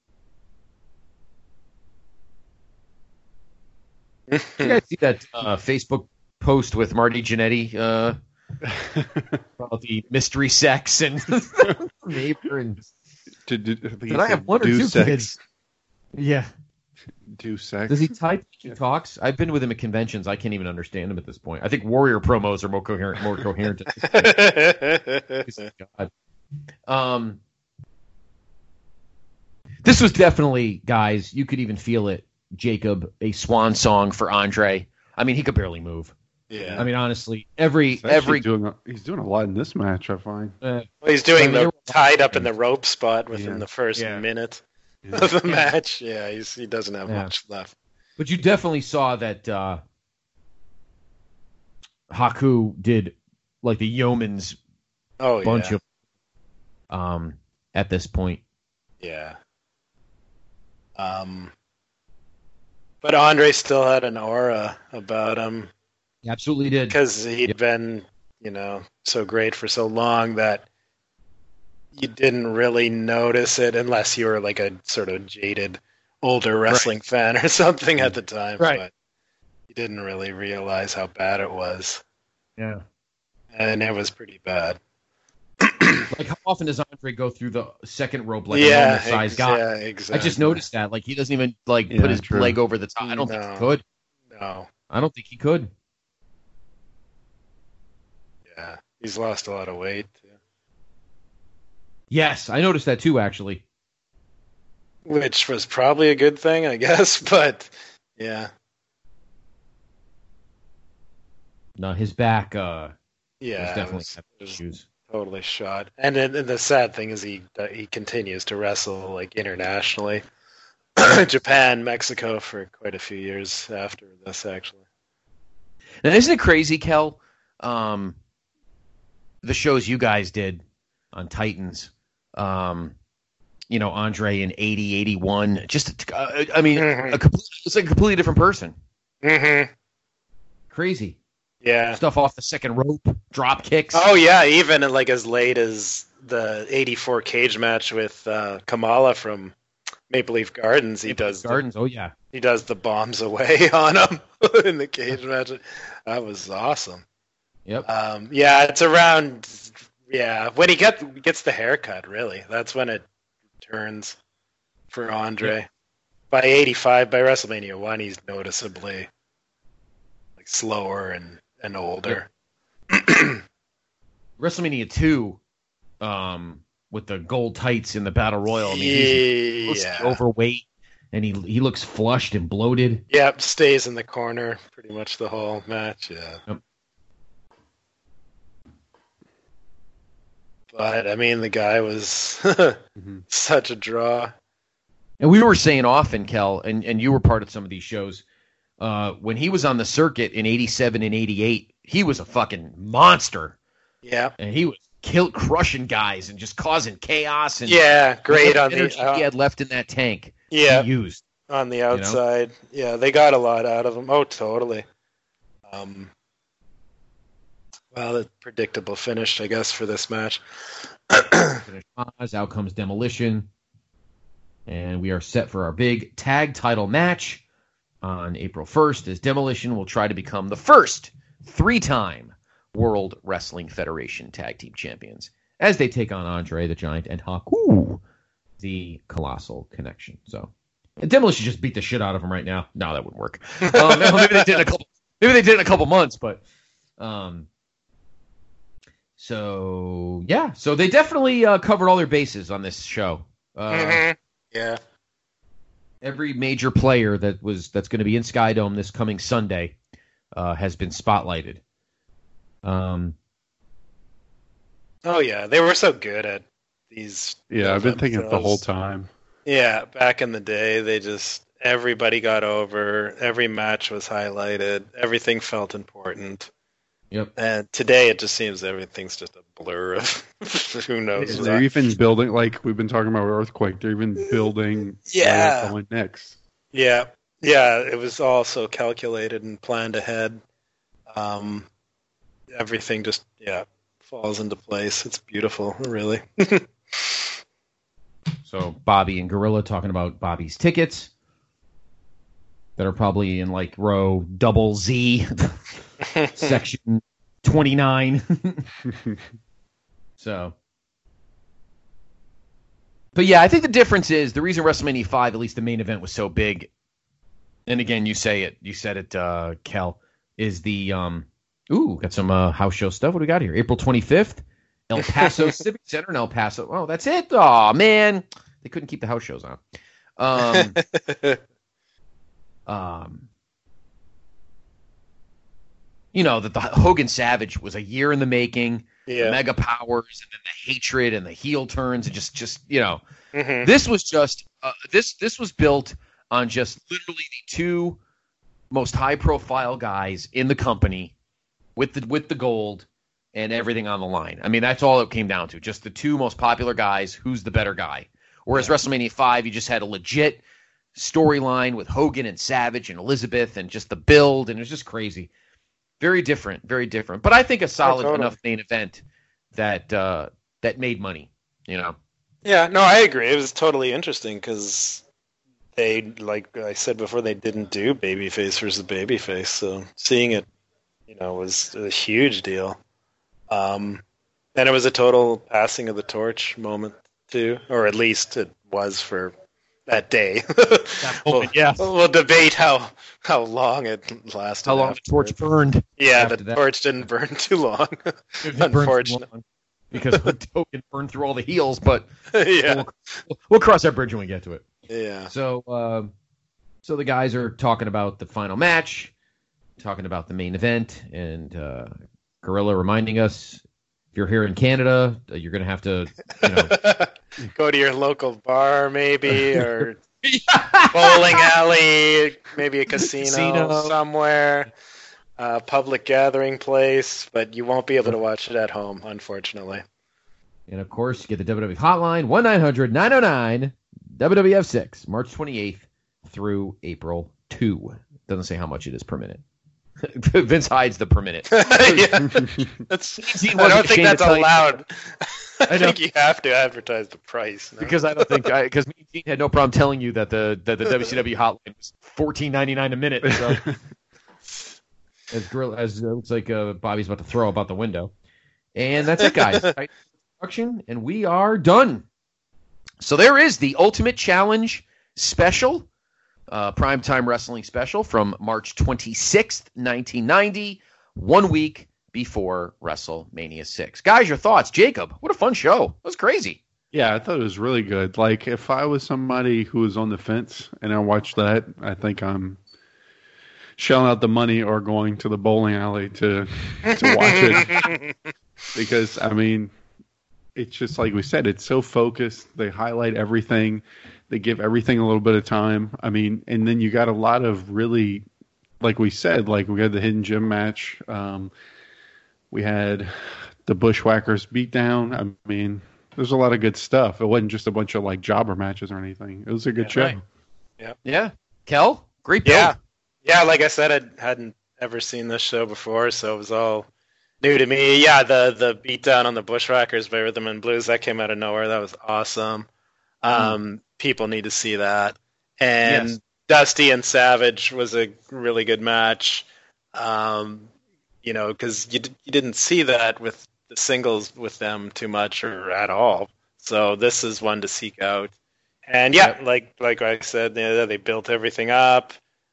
guys see that Facebook post with Marty Jannetty about the mystery sex and neighbor and did I have 1 or 2 kids? Yeah. Do sex. Does he type? He talks. I've been with him at conventions. I can't even understand him at this point. I think Warrior promos are more coherent. God. This was definitely, guys. You could even feel it. Jacob, a swan song for Andre. I mean, he could barely move. Yeah. I mean, honestly, he's doing a lot in this match, I find. Well, he's doing the tied up in the rope spot within the first minute of the match. Yeah, he doesn't have much left. But you definitely saw that Haku did like the yeoman's bunch of at this point. Yeah. But Andre still had an aura about him. He absolutely did. Because he'd been, so great for so long that you didn't really notice it unless you were like a sort of jaded older wrestling fan or something at the time. Right. But you didn't really realize how bad it was. Yeah. And it was pretty bad. Like, how often does Andre go through the second rope like a normal-sized guy? Yeah, exactly. I just noticed that. Like, he doesn't even, put his leg over the top. I don't think he could. No. I don't think he could. Yeah. He's lost a lot of weight, too. Yes, I noticed that, too, actually. Which was probably a good thing, I guess, but, yeah. No, his back, was definitely issues. Totally shot. And the sad thing is he continues to wrestle like internationally. Japan, Mexico for quite a few years after this, actually. Now, isn't it crazy, Kel? The shows you guys did on Titans, Andre in 80, 81, just, it's like a completely different person. Mm-hmm. Crazy. Yeah. Stuff off the second rope, drop kicks. Oh, yeah, even like as late as the 84 cage match with Kamala from Maple Leaf Gardens. He does He does the bombs away on him in the cage match. That was awesome. Yep. It's around. Yeah, when he gets the haircut, really, that's when it turns for Andre. Yep. By 85, by WrestleMania 1, he's noticeably like slower and older. Yep. WrestleMania 2, with the gold tights in the Battle Royal. I mean, he's overweight, and he looks flushed and bloated. Yep, stays in the corner pretty much the whole match. Yeah. Yep. But I mean, the guy was such a draw. And we were saying often, Kel, and you were part of some of these shows, when he was on the circuit in 87 and 88, he was a fucking monster. Yeah. And he was crushing guys and just causing chaos. And great on energy he had left in that tank. Yeah. He used. On the outside. You know? Yeah, they got a lot out of him. Oh, totally. Well, a predictable finish, I guess, for this match. Out comes Demolition. And we are set for our big tag title match on April 1st, as Demolition will try to become the first 3-time World Wrestling Federation Tag Team Champions, as they take on Andre the Giant and Haku, the Colossal Connection. So, and Demolition just beat the shit out of him right now. No, that wouldn't work. Maybe they did in a couple months, but so they definitely covered all their bases on this show. Yeah. Every major player that's going to be in Skydome this coming Sunday has been spotlighted. Oh yeah, they were so good at these. Yeah, I've been thinking it the whole time. Yeah, back in the day, everybody got over. Every match was highlighted. Everything felt important. Yep. And today it just seems everything's just a blur of who knows. They're even building, like we've been talking about Earthquake. They're even building. Going next. Yeah, it was all so calculated and planned ahead. Everything just falls into place. It's beautiful, really. So Bobby and Gorilla talking about Bobby's tickets that are probably in like row double Z, section 29. So, but yeah, I think the difference is the reason WrestleMania 5, at least the main event, was so big. And again, you said it, Kel, is the got some house show stuff. What do we got here? April 25th, El Paso Civic Center in El Paso. Oh, that's it. Oh man, they couldn't keep the house shows on. That the Hogan Savage was a year in the making. Yeah. The mega powers and then the hatred and the heel turns and just this was just this was built on just literally the two most high profile guys in the company with the gold and everything on the line. I mean, that's all it came down to. Just the two most popular guys, who's the better guy. Whereas WrestleMania 5, you just had a legit storyline with Hogan and Savage and Elizabeth and just the build, and it was just crazy. Very different, very different. But I think a solid enough main event that made money, Yeah, no, I agree. It was totally interesting because they, like I said before, they didn't do babyface versus babyface. So seeing it, was a huge deal. And it was a total passing of the torch moment too, or at least it was for that day. We'll debate how long it lasted. How long the torch burned. Yeah, the torch didn't burn too long. Unfortunately. Because Hogan burned through all the heels, but we'll cross that bridge when we get to it. Yeah. So the guys are talking about the final match, talking about the main event, and Gorilla reminding us, if you're here in Canada, you're going to have to, go to your local bar, maybe, or bowling alley, maybe a casino somewhere, public gathering place, but you won't be able to watch it at home, unfortunately. And of course, you get the WWE hotline, 1-900-909-WWF6, March 28th through April 2. Doesn't say how much it is per minute. Vince hides the per minute. Yeah. I don't think that's allowed. I think you have to advertise the price. No? Because because me and Gene had no problem telling you that the WCW hotline was $14.99 a minute. So. As it looks like Bobby's about to throw up out the window. And that's it, guys. And we are done. So there is the Ultimate Challenge special, Primetime Wrestling special from March 26th, 1990, 1 week before WrestleMania 6. Guys, your thoughts? Jacob, what a fun show. It was crazy. Yeah, I thought it was really good. Like, if I was somebody who was on the fence and I watched that, I think I'm shelling out the money or going to the bowling alley to watch it. Because, I mean, it's just like we said, it's so focused. They highlight everything. They give everything a little bit of time. I mean, and then you got a lot of really, like we said, like we had the Hidden Gem match. We had the Bushwhackers beatdown. I mean, there's a lot of good stuff. It wasn't just a bunch of like jobber matches or anything. It was a good show. Right. Yeah. Kel, great build. Yeah, like I said, I hadn't ever seen this show before, so it was all new to me. Yeah, the beatdown on the Bushwhackers by Rhythm and Blues, that came out of nowhere. That was awesome. People need to see that. And yes. Dusty and Savage was a really good match. Because you didn't see that with the singles with them too much or at all. So this is one to seek out. And like I said, they built everything up.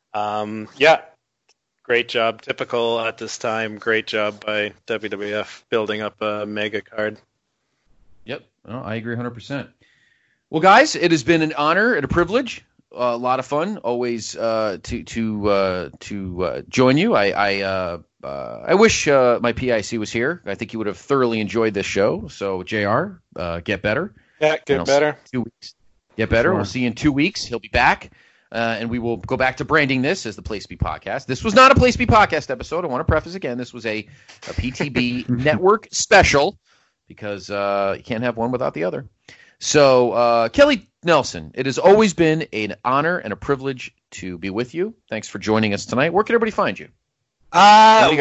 Great job. Typical at this time. Great job by WWF building up a mega card. Yep. Well, I agree 100%. Well, guys, it has been an honor and a privilege. A lot of fun. Always to join you. I wish my PIC was here. I think he would have thoroughly enjoyed this show. So, JR, get better. Yeah, get better. 2 weeks. Get better. Sure. We'll see you in 2 weeks. He'll be back. And we will go back to branding this as the Place to Be podcast. This was not a Place to Be podcast episode. I want to preface again. This was a PTB network special because you can't have one without the other. So, Kelly Nelson, it has always been an honor and a privilege to be with you. Thanks for joining us tonight. Where can everybody find you? I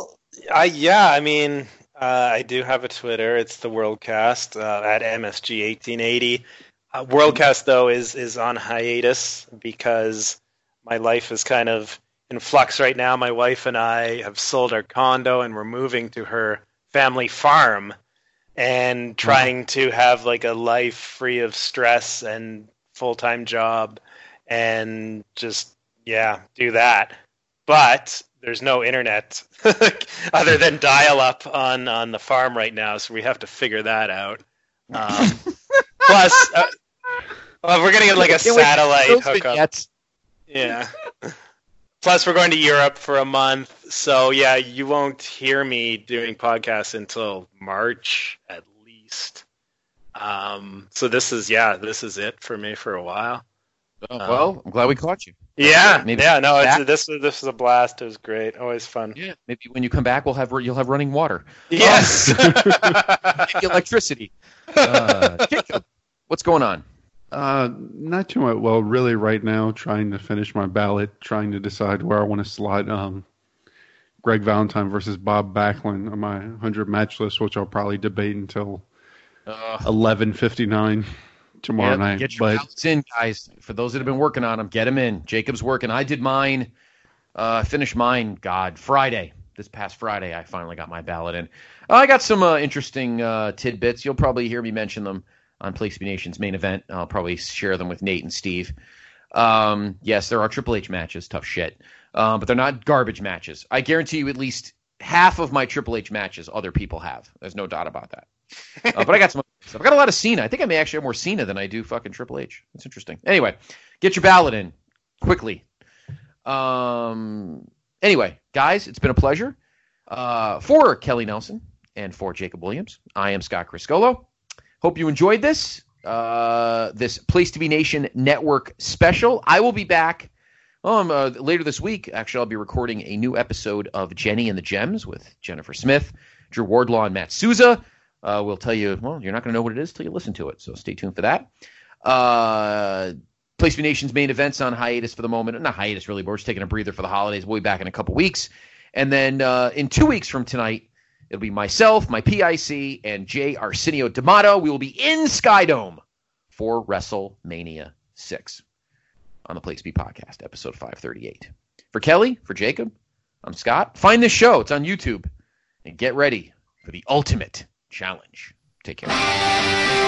do have a Twitter. It's the Worldcast at MSG1880. Worldcast, though, is on hiatus because my life is kind of in flux right now. My wife and I have sold our condo and we're moving to her family farm and trying to have like a life free of stress and full-time job and just, do that. But there's no internet other than dial-up on the farm right now, so we have to figure that out. Plus... we're going to get like a satellite hookup. Yeah. Plus, we're going to Europe for a month. So, you won't hear me doing podcasts until March at least. So this is it for me for a while. Well, I'm glad we caught you. This was a blast. It was great. Always fun. Yeah, maybe when you come back, you'll have running water. Yes. Electricity. Jacob, what's going on? Not too much. Well, really right now, trying to finish my ballot, trying to decide where I want to slide Greg Valentine versus Bob Backlund on my 100 match list, which I'll probably debate until 11:59 tomorrow night. Get your ballots in, guys. For those that have been working on them, get them in. Jacob's working. I did mine, finished mine, Friday. This past Friday, I finally got my ballot in. I got some interesting tidbits. You'll probably hear me mention them on Place to Be Nation's main event. I'll probably share them with Nate and Steve. Yes, there are Triple H matches, tough shit. But they're not garbage matches. I guarantee you at least half of my Triple H matches other people have. There's no doubt about that. But I got some other stuff. I got a lot of Cena. I think I may actually have more Cena than I do fucking Triple H. That's interesting. Anyway, get your ballot in quickly. Anyway, guys, it's been a pleasure. For Kelly Nelson and for Jacob Williams, I am Scott Criscolo. Hope you enjoyed this Place to Be Nation Network special. I will be back later this week. Actually, I'll be recording a new episode of Jenny and the Gems with Jennifer Smith, Drew Wardlaw, and Matt Souza. We'll tell you, you're not going to know what it is till you listen to it, so stay tuned for that. Place to Be Nation's main event's on hiatus for the moment. Not hiatus, really, but we're just taking a breather for the holidays. We'll be back in a couple weeks. And then in 2 weeks from tonight, it'll be myself, my PIC, and Jay Arsenio D'Amato. We will be in Skydome for WrestleMania 6 on the Place to Be podcast, episode 538. For Kelly, for Jacob, I'm Scott. Find this show. It's on YouTube. And get ready for the ultimate challenge. Take care.